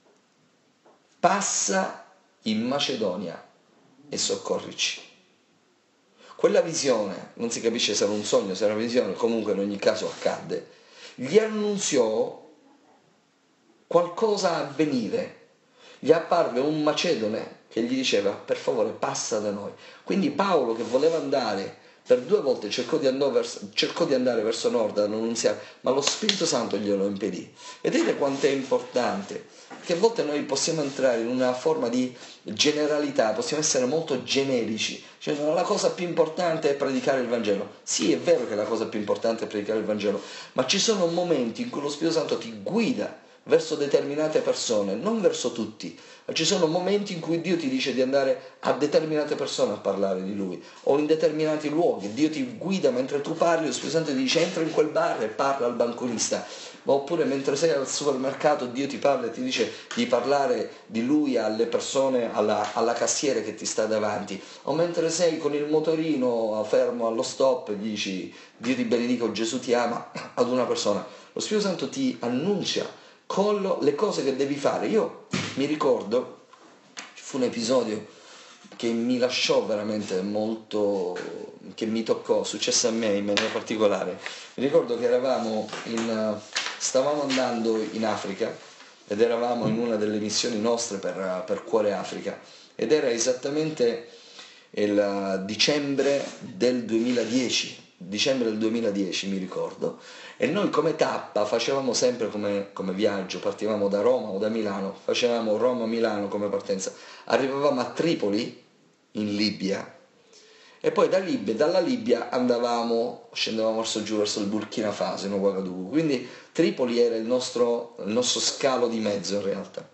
passa in Macedonia e soccorrici. Quella visione, non si capisce se era un sogno, se era una visione, comunque in ogni caso accadde, gli annunziò qualcosa a venire. Gli apparve un macedone che gli diceva: per favore passa da noi. Quindi Paolo, che voleva andare per 2 volte, cercò di andare verso nord ad annunziare, ma lo Spirito Santo glielo impedì. Vedete quanto è importante che a volte noi possiamo entrare in una forma di generalità, possiamo essere molto generici, cioè la cosa più importante è predicare il Vangelo. Sì, è vero che la cosa più importante è predicare il Vangelo, ma ci sono momenti in cui lo Spirito Santo ti guida verso determinate persone, non verso tutti. Ci sono momenti in cui Dio ti dice di andare a determinate persone a parlare di Lui, o in determinati luoghi. Dio ti guida mentre tu parli, lo Spirito Santo ti dice: entra in quel bar e parla al banconista. Oppure mentre sei al supermercato, Dio ti parla e ti dice di parlare di Lui alle persone, alla cassiera che ti sta davanti. O mentre sei con il motorino fermo allo stop e dici: Dio ti benedica, Gesù ti ama, ad una persona. Lo Spirito Santo ti annuncia con le cose che devi fare. Io mi ricordo, ci fu un episodio che mi lasciò veramente molto, che mi toccò, successo a me in maniera particolare. Mi ricordo che stavamo andando in Africa ed eravamo in una delle missioni nostre per Cuore Africa, ed era esattamente il dicembre del 2010 mi ricordo, e noi come tappa facevamo sempre come viaggio, partivamo da Roma o da Milano, facevamo Roma-Milano come partenza, arrivavamo a Tripoli in Libia e poi dalla Libia scendevamo verso il Burkina Faso, in Ouagadougou. Quindi Tripoli era il nostro scalo di mezzo in realtà.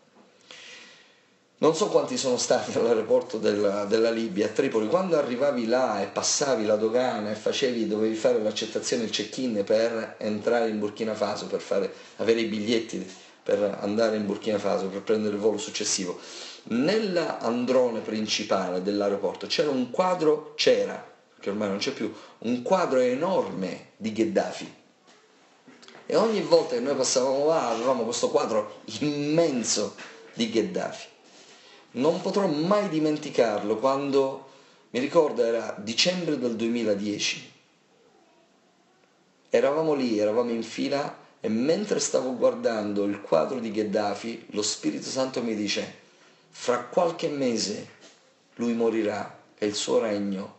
Non so quanti sono stati all'aeroporto della Libia, a Tripoli. Quando arrivavi là e passavi la dogana e dovevi fare l'accettazione, il check-in per entrare in Burkina Faso, per avere i biglietti per andare in Burkina Faso, per prendere il volo successivo, nell'androne principale dell'aeroporto c'era, che ormai non c'è più, un quadro enorme di Gheddafi. E ogni volta che noi passavamo là avevamo questo quadro immenso di Gheddafi. Non potrò mai dimenticarlo quando, mi ricordo, era dicembre del 2010, eravamo lì, eravamo in fila, e mentre stavo guardando il quadro di Gheddafi, lo Spirito Santo mi dice: fra qualche mese lui morirà e il suo regno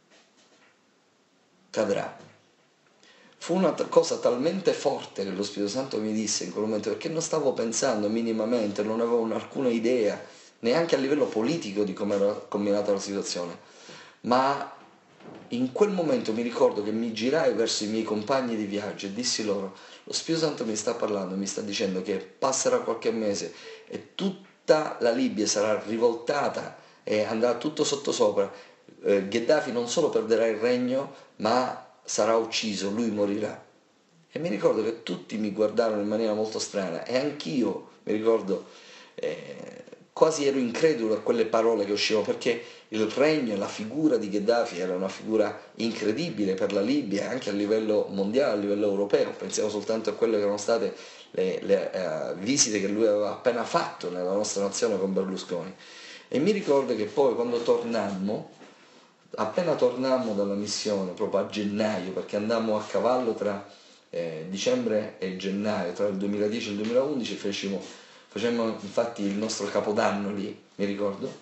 cadrà. Fu una cosa talmente forte che lo Spirito Santo mi disse in quel momento, perché non stavo pensando minimamente, non avevo alcuna idea, neanche a livello politico, di come era combinata la situazione. Ma in quel momento mi ricordo che mi girai verso i miei compagni di viaggio e dissi loro: lo Spirito Santo mi sta parlando, mi sta dicendo che passerà qualche mese e tutta la Libia sarà rivoltata e andrà tutto sottosopra. Gheddafi non solo perderà il regno, ma sarà ucciso, lui morirà. E mi ricordo che tutti mi guardarono in maniera molto strana, e anch'io mi ricordo quasi ero incredulo a quelle parole che uscivano, perché il regno e la figura di Gheddafi era una figura incredibile per la Libia, anche a livello mondiale, a livello europeo. Pensiamo soltanto a quelle che erano state le visite che lui aveva appena fatto nella nostra nazione con Berlusconi. E mi ricordo che poi quando appena tornammo dalla missione, proprio a gennaio, perché andammo a cavallo tra dicembre e gennaio, tra il 2010 e il 2011, facemmo infatti il nostro capodanno lì, mi ricordo,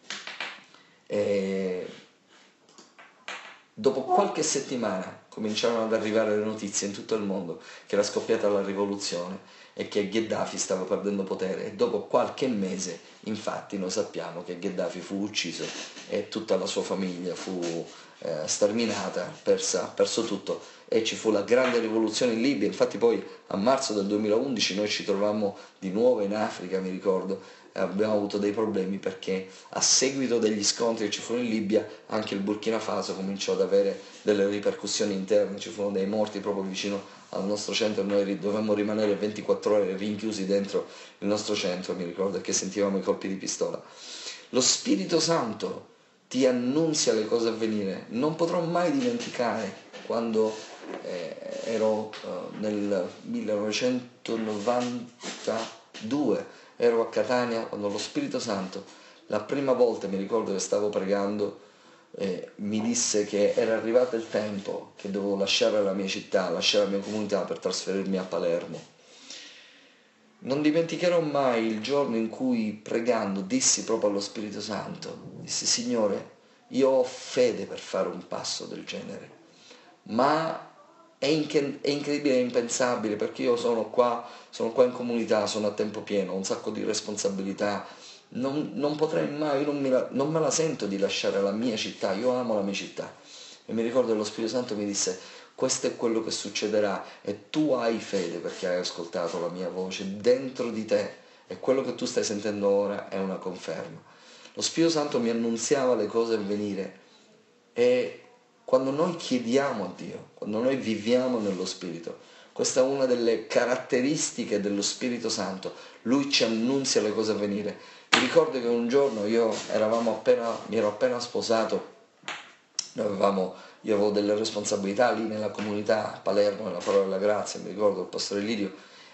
e dopo qualche settimana cominciarono ad arrivare le notizie in tutto il mondo che era scoppiata la rivoluzione e che Gheddafi stava perdendo potere, e dopo qualche mese infatti noi sappiamo che Gheddafi fu ucciso e tutta la sua famiglia fu sterminata, perso tutto, e ci fu la grande rivoluzione in Libia. Infatti poi a marzo del 2011 noi ci trovammo di nuovo in Africa, mi ricordo, e abbiamo avuto dei problemi perché a seguito degli scontri che ci furono in Libia anche il Burkina Faso cominciò ad avere delle ripercussioni interne, ci furono dei morti proprio vicino al nostro centro e noi dovemmo rimanere 24 ore rinchiusi dentro il nostro centro, mi ricordo, che sentivamo i colpi di pistola. Lo Spirito Santo ti annunzia le cose a venire. Non potrò mai dimenticare quando ero nel 1992, ero a Catania, quando lo Spirito Santo, la prima volta mi ricordo che stavo pregando, mi disse che era arrivato il tempo che dovevo lasciare la mia città, lasciare la mia comunità per trasferirmi a Palermo. Non dimenticherò mai il giorno in cui, pregando, dissi proprio allo Spirito Santo, dissi: Signore, io ho fede per fare un passo del genere, ma è incredibile, è impensabile, perché io sono qua in comunità, sono a tempo pieno, ho un sacco di responsabilità, non potrei mai, non me la sento di lasciare la mia città, io amo la mia città. E mi ricordo che lo Spirito Santo mi disse: questo è quello che succederà e tu hai fede perché hai ascoltato la mia voce dentro di te, e quello che tu stai sentendo ora è una conferma. Lo Spirito Santo mi annunziava le cose a venire, e quando noi chiediamo a Dio, quando noi viviamo nello Spirito, questa è una delle caratteristiche dello Spirito Santo, Lui ci annunzia le cose a venire. Mi ricordo che un giorno mi ero appena sposato, io avevo delle responsabilità lì nella comunità a Palermo, nella Parola della Grazia, mi ricordo il pastore Lidio,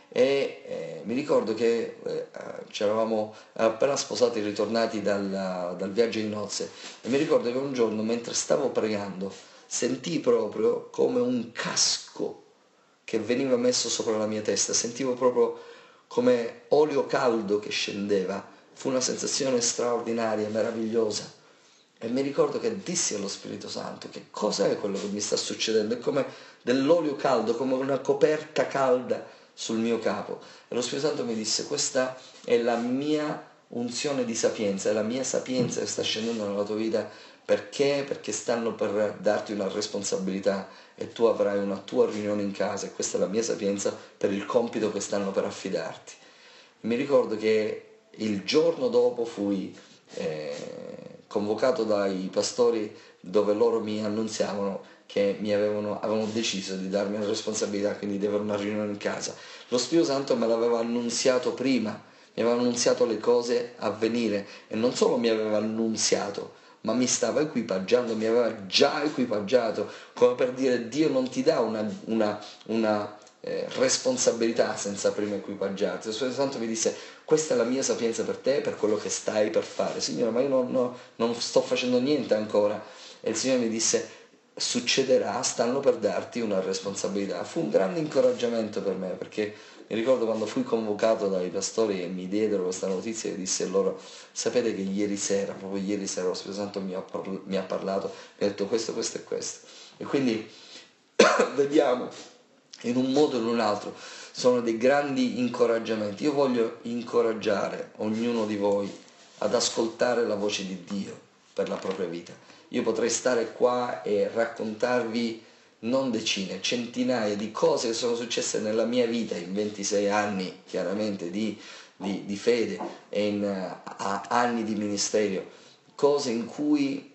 e mi ricordo che ci eravamo appena sposati, ritornati dal viaggio di nozze, e mi ricordo che un giorno mentre stavo pregando sentii proprio come un casco che veniva messo sopra la mia testa, sentivo proprio come olio caldo che scendeva, fu una sensazione straordinaria, meravigliosa. E mi ricordo che dissi allo Spirito Santo: che cosa è quello che mi sta succedendo? È come dell'olio caldo, come una coperta calda sul mio capo. E lo Spirito Santo mi disse: questa è la mia unzione di sapienza, è la mia sapienza che sta scendendo nella tua vita. Perché? Perché stanno per darti una responsabilità e tu avrai una tua riunione in casa, e questa è la mia sapienza per il compito che stanno per affidarti. Mi ricordo che il giorno dopo fui convocato dai pastori, dove loro mi annunziavano che avevano deciso di darmi una responsabilità, quindi di avere una riunione in casa. Lo Spirito Santo me l'aveva annunziato prima, mi aveva annunziato le cose a venire, e non solo mi aveva annunziato, ma mi stava equipaggiando, mi aveva già equipaggiato, come per dire: Dio non ti dà una responsabilità senza prima equipaggiarti. Lo Spirito Santo mi disse: questa è la mia sapienza per te, per quello che stai per fare. Signore, ma io non sto facendo niente ancora. E il Signore mi disse: succederà, stanno per darti una responsabilità. Fu un grande incoraggiamento per me, perché mi ricordo quando fui convocato dai pastori e mi diedero questa notizia, e disse loro: sapete che proprio ieri sera, lo Spirito Santo mi ha parlato, mi ha detto questo, questo e questo. E quindi vediamo, in un modo o in un altro, sono dei grandi incoraggiamenti. Io voglio incoraggiare ognuno di voi ad ascoltare la voce di Dio per la propria vita. Io potrei stare qua e raccontarvi non decine, centinaia di cose che sono successe nella mia vita in 26 anni, chiaramente, di fede, e in anni di ministero, cose in cui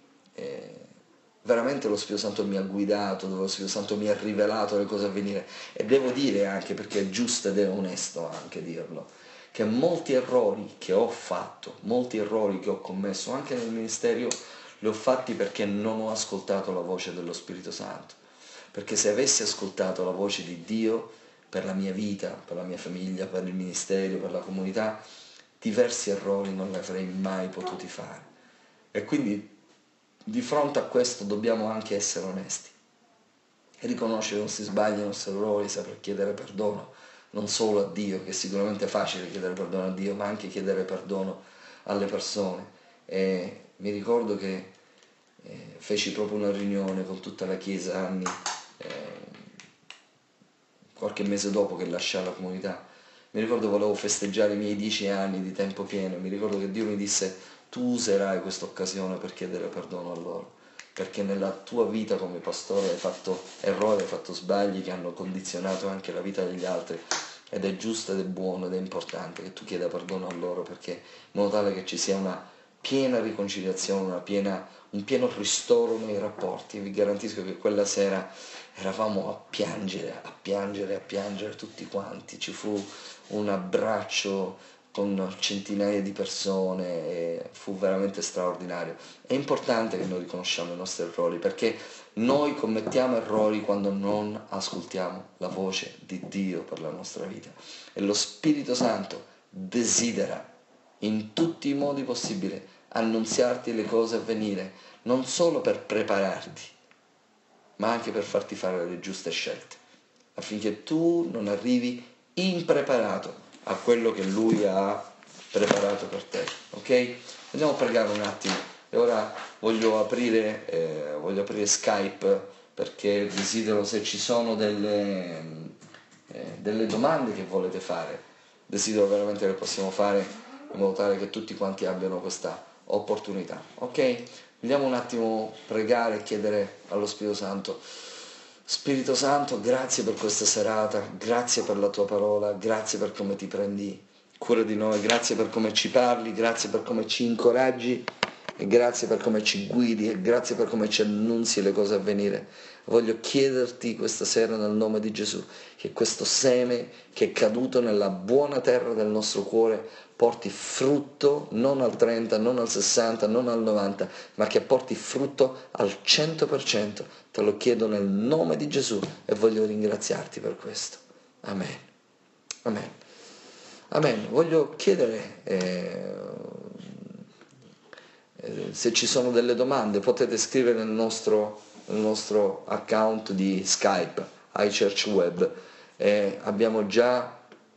veramente lo Spirito Santo mi ha guidato, dove lo Spirito Santo mi ha rivelato le cose a venire. E devo dire anche, perché è giusto ed è onesto anche dirlo, che molti errori che ho fatto, molti errori che ho commesso anche nel ministero, li ho fatti perché non ho ascoltato la voce dello Spirito Santo. Perché se avessi ascoltato la voce di Dio per la mia vita, per la mia famiglia, per il ministero, per la comunità, diversi errori non li avrei mai potuti fare. E quindi di fronte a questo dobbiamo anche essere onesti e riconoscere i nostri sbagli, i nostri errori, saper chiedere perdono, non solo a Dio, che è sicuramente facile chiedere perdono a Dio, ma anche chiedere perdono alle persone. E mi ricordo che feci proprio una riunione con tutta la Chiesa anni, qualche mese dopo che lasciai la comunità. Mi ricordo volevo festeggiare i miei 10 anni di tempo pieno, mi ricordo che Dio mi disse: tu userai questa occasione per chiedere perdono a loro, perché nella tua vita come pastore hai fatto errori, hai fatto sbagli che hanno condizionato anche la vita degli altri, ed è giusto ed è buono ed è importante che tu chieda perdono a loro, perché in modo tale che ci sia una piena riconciliazione, un pieno ristoro nei rapporti. Vi garantisco che quella sera eravamo a piangere tutti quanti, ci fu un abbraccio con centinaia di persone e fu veramente straordinario. È importante che noi riconosciamo i nostri errori, perché noi commettiamo errori quando non ascoltiamo la voce di Dio per la nostra vita, e lo Spirito Santo desidera in tutti i modi possibili annunziarti le cose a venire, non solo per prepararti, ma anche per farti fare le giuste scelte, affinché tu non arrivi impreparato a quello che Lui ha preparato per te. Ok? Andiamo a pregare un attimo. E ora voglio aprire Skype, perché desidero, se ci sono delle domande che volete fare, desidero veramente che le possiamo fare in modo tale che tutti quanti abbiano questa opportunità. Ok? Vogliamo un attimo pregare e chiedere allo Spirito Santo: Spirito Santo, grazie per questa serata, grazie per la tua parola, grazie per come ti prendi cura di noi, grazie per come ci parli, grazie per come ci incoraggi, e grazie per come ci guidi, e grazie per come ci annunzi le cose a venire. Voglio chiederti questa sera nel nome di Gesù che questo seme che è caduto nella buona terra del nostro cuore porti frutto non al 30, non al 60, non al 90, ma che porti frutto al 100%. Te lo chiedo nel nome di Gesù e voglio ringraziarti per questo. Amen. Amen. Amen. Voglio chiedere, se ci sono delle domande potete scrivere nel nostro account di Skype, iChurchWeb. Abbiamo già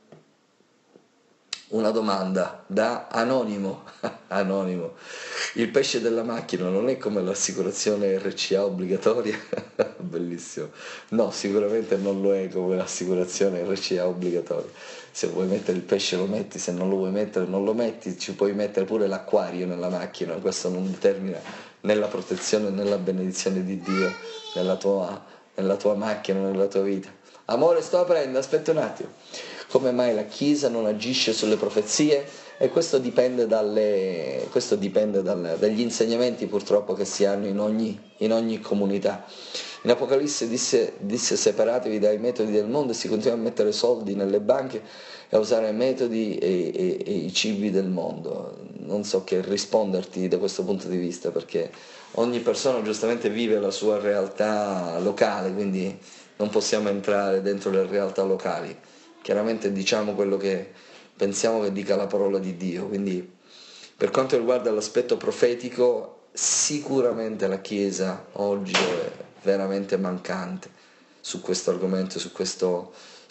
una domanda da Anonimo. Anonimo: il pesce della macchina non è come l'assicurazione RCA obbligatoria? Bellissimo. No, sicuramente non lo è come l'assicurazione RCA obbligatoria. Se vuoi mettere il pesce lo metti, se non lo vuoi mettere non lo metti. Ci puoi mettere pure l'acquario nella macchina, questo non determina né la protezione né la benedizione di Dio nella tua macchina, nella tua vita. Amore, sto aprendo, aspetta un attimo. Come mai la Chiesa non agisce sulle profezie? E questo dipende dagli insegnamenti purtroppo che si hanno in ogni comunità. In Apocalisse disse separatevi dai metodi del mondo, e si continua a mettere soldi nelle banche e a usare i metodi e i cibi del mondo. Non so che risponderti da questo punto di vista, perché ogni persona giustamente vive la sua realtà locale, quindi non possiamo entrare dentro le realtà locali. Chiaramente diciamo quello che pensiamo che dica la parola di Dio. Quindi per quanto riguarda l'aspetto profetico, sicuramente la Chiesa oggi è veramente mancante su questo argomento, su questo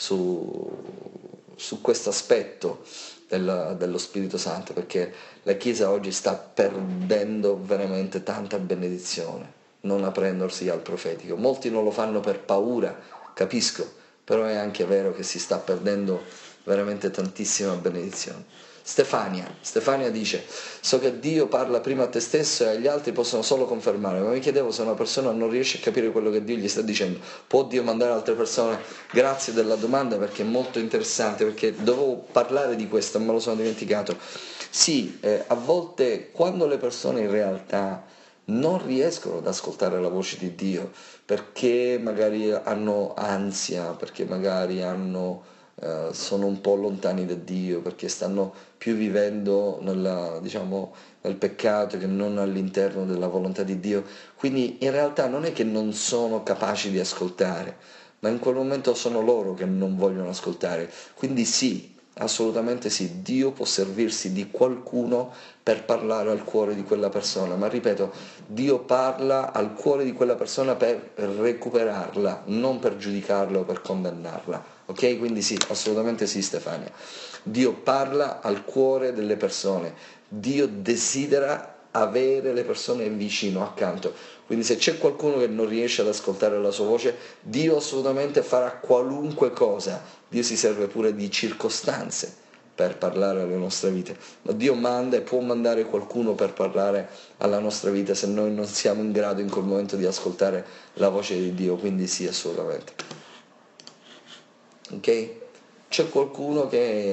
aspetto dello Spirito Santo, perché la Chiesa oggi sta perdendo veramente tanta benedizione non aprendosi al profetico. Molti non lo fanno per paura, capisco, però è anche vero che si sta perdendo veramente tantissima benedizione. Stefania dice: so che Dio parla prima a te stesso e agli altri possono solo confermare, ma mi chiedevo se una persona non riesce a capire quello che Dio gli sta dicendo, può Dio mandare altre persone? Grazie della domanda, perché è molto interessante, perché dovevo parlare di questo, me lo sono dimenticato. Sì, a volte quando le persone in realtà non riescono ad ascoltare la voce di Dio, perché magari hanno ansia, perché magari hanno sono un po' lontani da Dio perché stanno più vivendo nel peccato che non all'interno della volontà di Dio. Quindi in realtà non è che non sono capaci di ascoltare, ma in quel momento sono loro che non vogliono ascoltare. Quindi sì, assolutamente sì, Dio può servirsi di qualcuno per parlare al cuore di quella persona, ma ripeto, Dio parla al cuore di quella persona per recuperarla, non per giudicarla o per condannarla. Ok? Quindi sì, assolutamente sì, Stefania. Dio parla al cuore delle persone, Dio desidera avere le persone vicino, accanto. Quindi se c'è qualcuno che non riesce ad ascoltare la sua voce, Dio assolutamente farà qualunque cosa. Dio si serve pure di circostanze per parlare alle nostre vite, ma Dio manda e può mandare qualcuno per parlare alla nostra vita se noi non siamo in grado in quel momento di ascoltare la voce di Dio, quindi sì, assolutamente. Ok? C'è qualcuno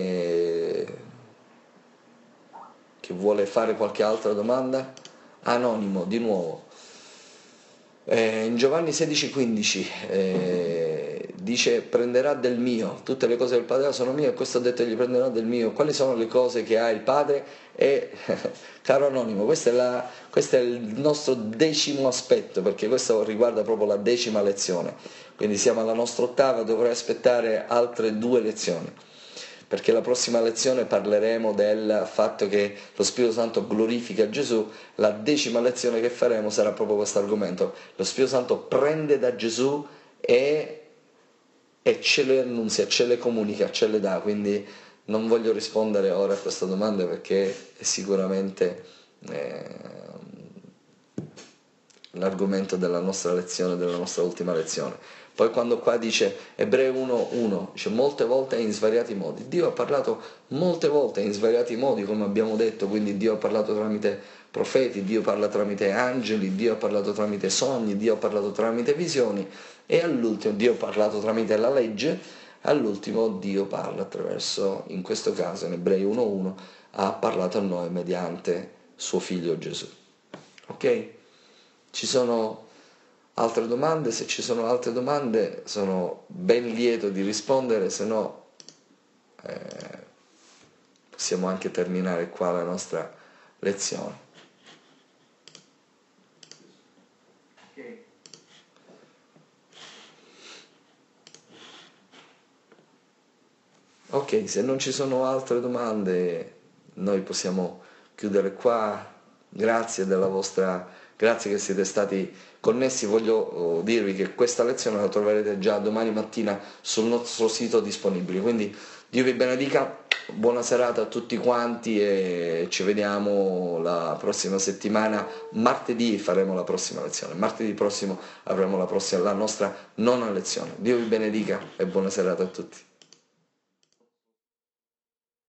che vuole fare qualche altra domanda? Anonimo, di nuovo. In Giovanni 16,15 dice prenderà del mio, tutte le cose del Padre sono mie e questo ha detto gli prenderà del mio. Quali sono le cose che ha il Padre? E caro Anonimo, questo è il nostro 10° aspetto, perché questo riguarda proprio la 10ª lezione, quindi siamo alla nostra 8ª, dovrei aspettare altre 2 lezioni, perché la prossima lezione parleremo del fatto che lo Spirito Santo glorifica Gesù. La 10ª lezione che faremo sarà proprio questo argomento. Lo Spirito Santo prende da Gesù e ce le annunzia, ce le comunica, ce le dà, quindi non voglio rispondere ora a questa domanda perché è sicuramente l'argomento della nostra lezione, della nostra ultima lezione. Poi quando qua dice Ebrei 1,1, dice molte volte in svariati modi. Dio ha parlato molte volte in svariati modi, come abbiamo detto, quindi Dio ha parlato tramite profeti, Dio parla tramite angeli, Dio ha parlato tramite sogni, Dio ha parlato tramite visioni e all'ultimo Dio ha parlato tramite la legge, all'ultimo Dio parla attraverso, in questo caso in Ebrei 1,1, ha parlato a noi mediante suo figlio Gesù. Ok? Ci sono altre domande? Se ci sono altre domande sono ben lieto di rispondere, se no possiamo anche terminare qua la nostra lezione. Ok, se non ci sono altre domande noi possiamo chiudere qua. Grazie che siete stati connessi. Voglio dirvi che questa lezione la troverete già domani mattina sul nostro sito disponibile. Quindi Dio vi benedica, buona serata a tutti quanti e ci vediamo la prossima settimana. Martedì faremo la prossima lezione. Martedì prossimo avremo la nostra 9ª lezione. Dio vi benedica e buona serata a tutti.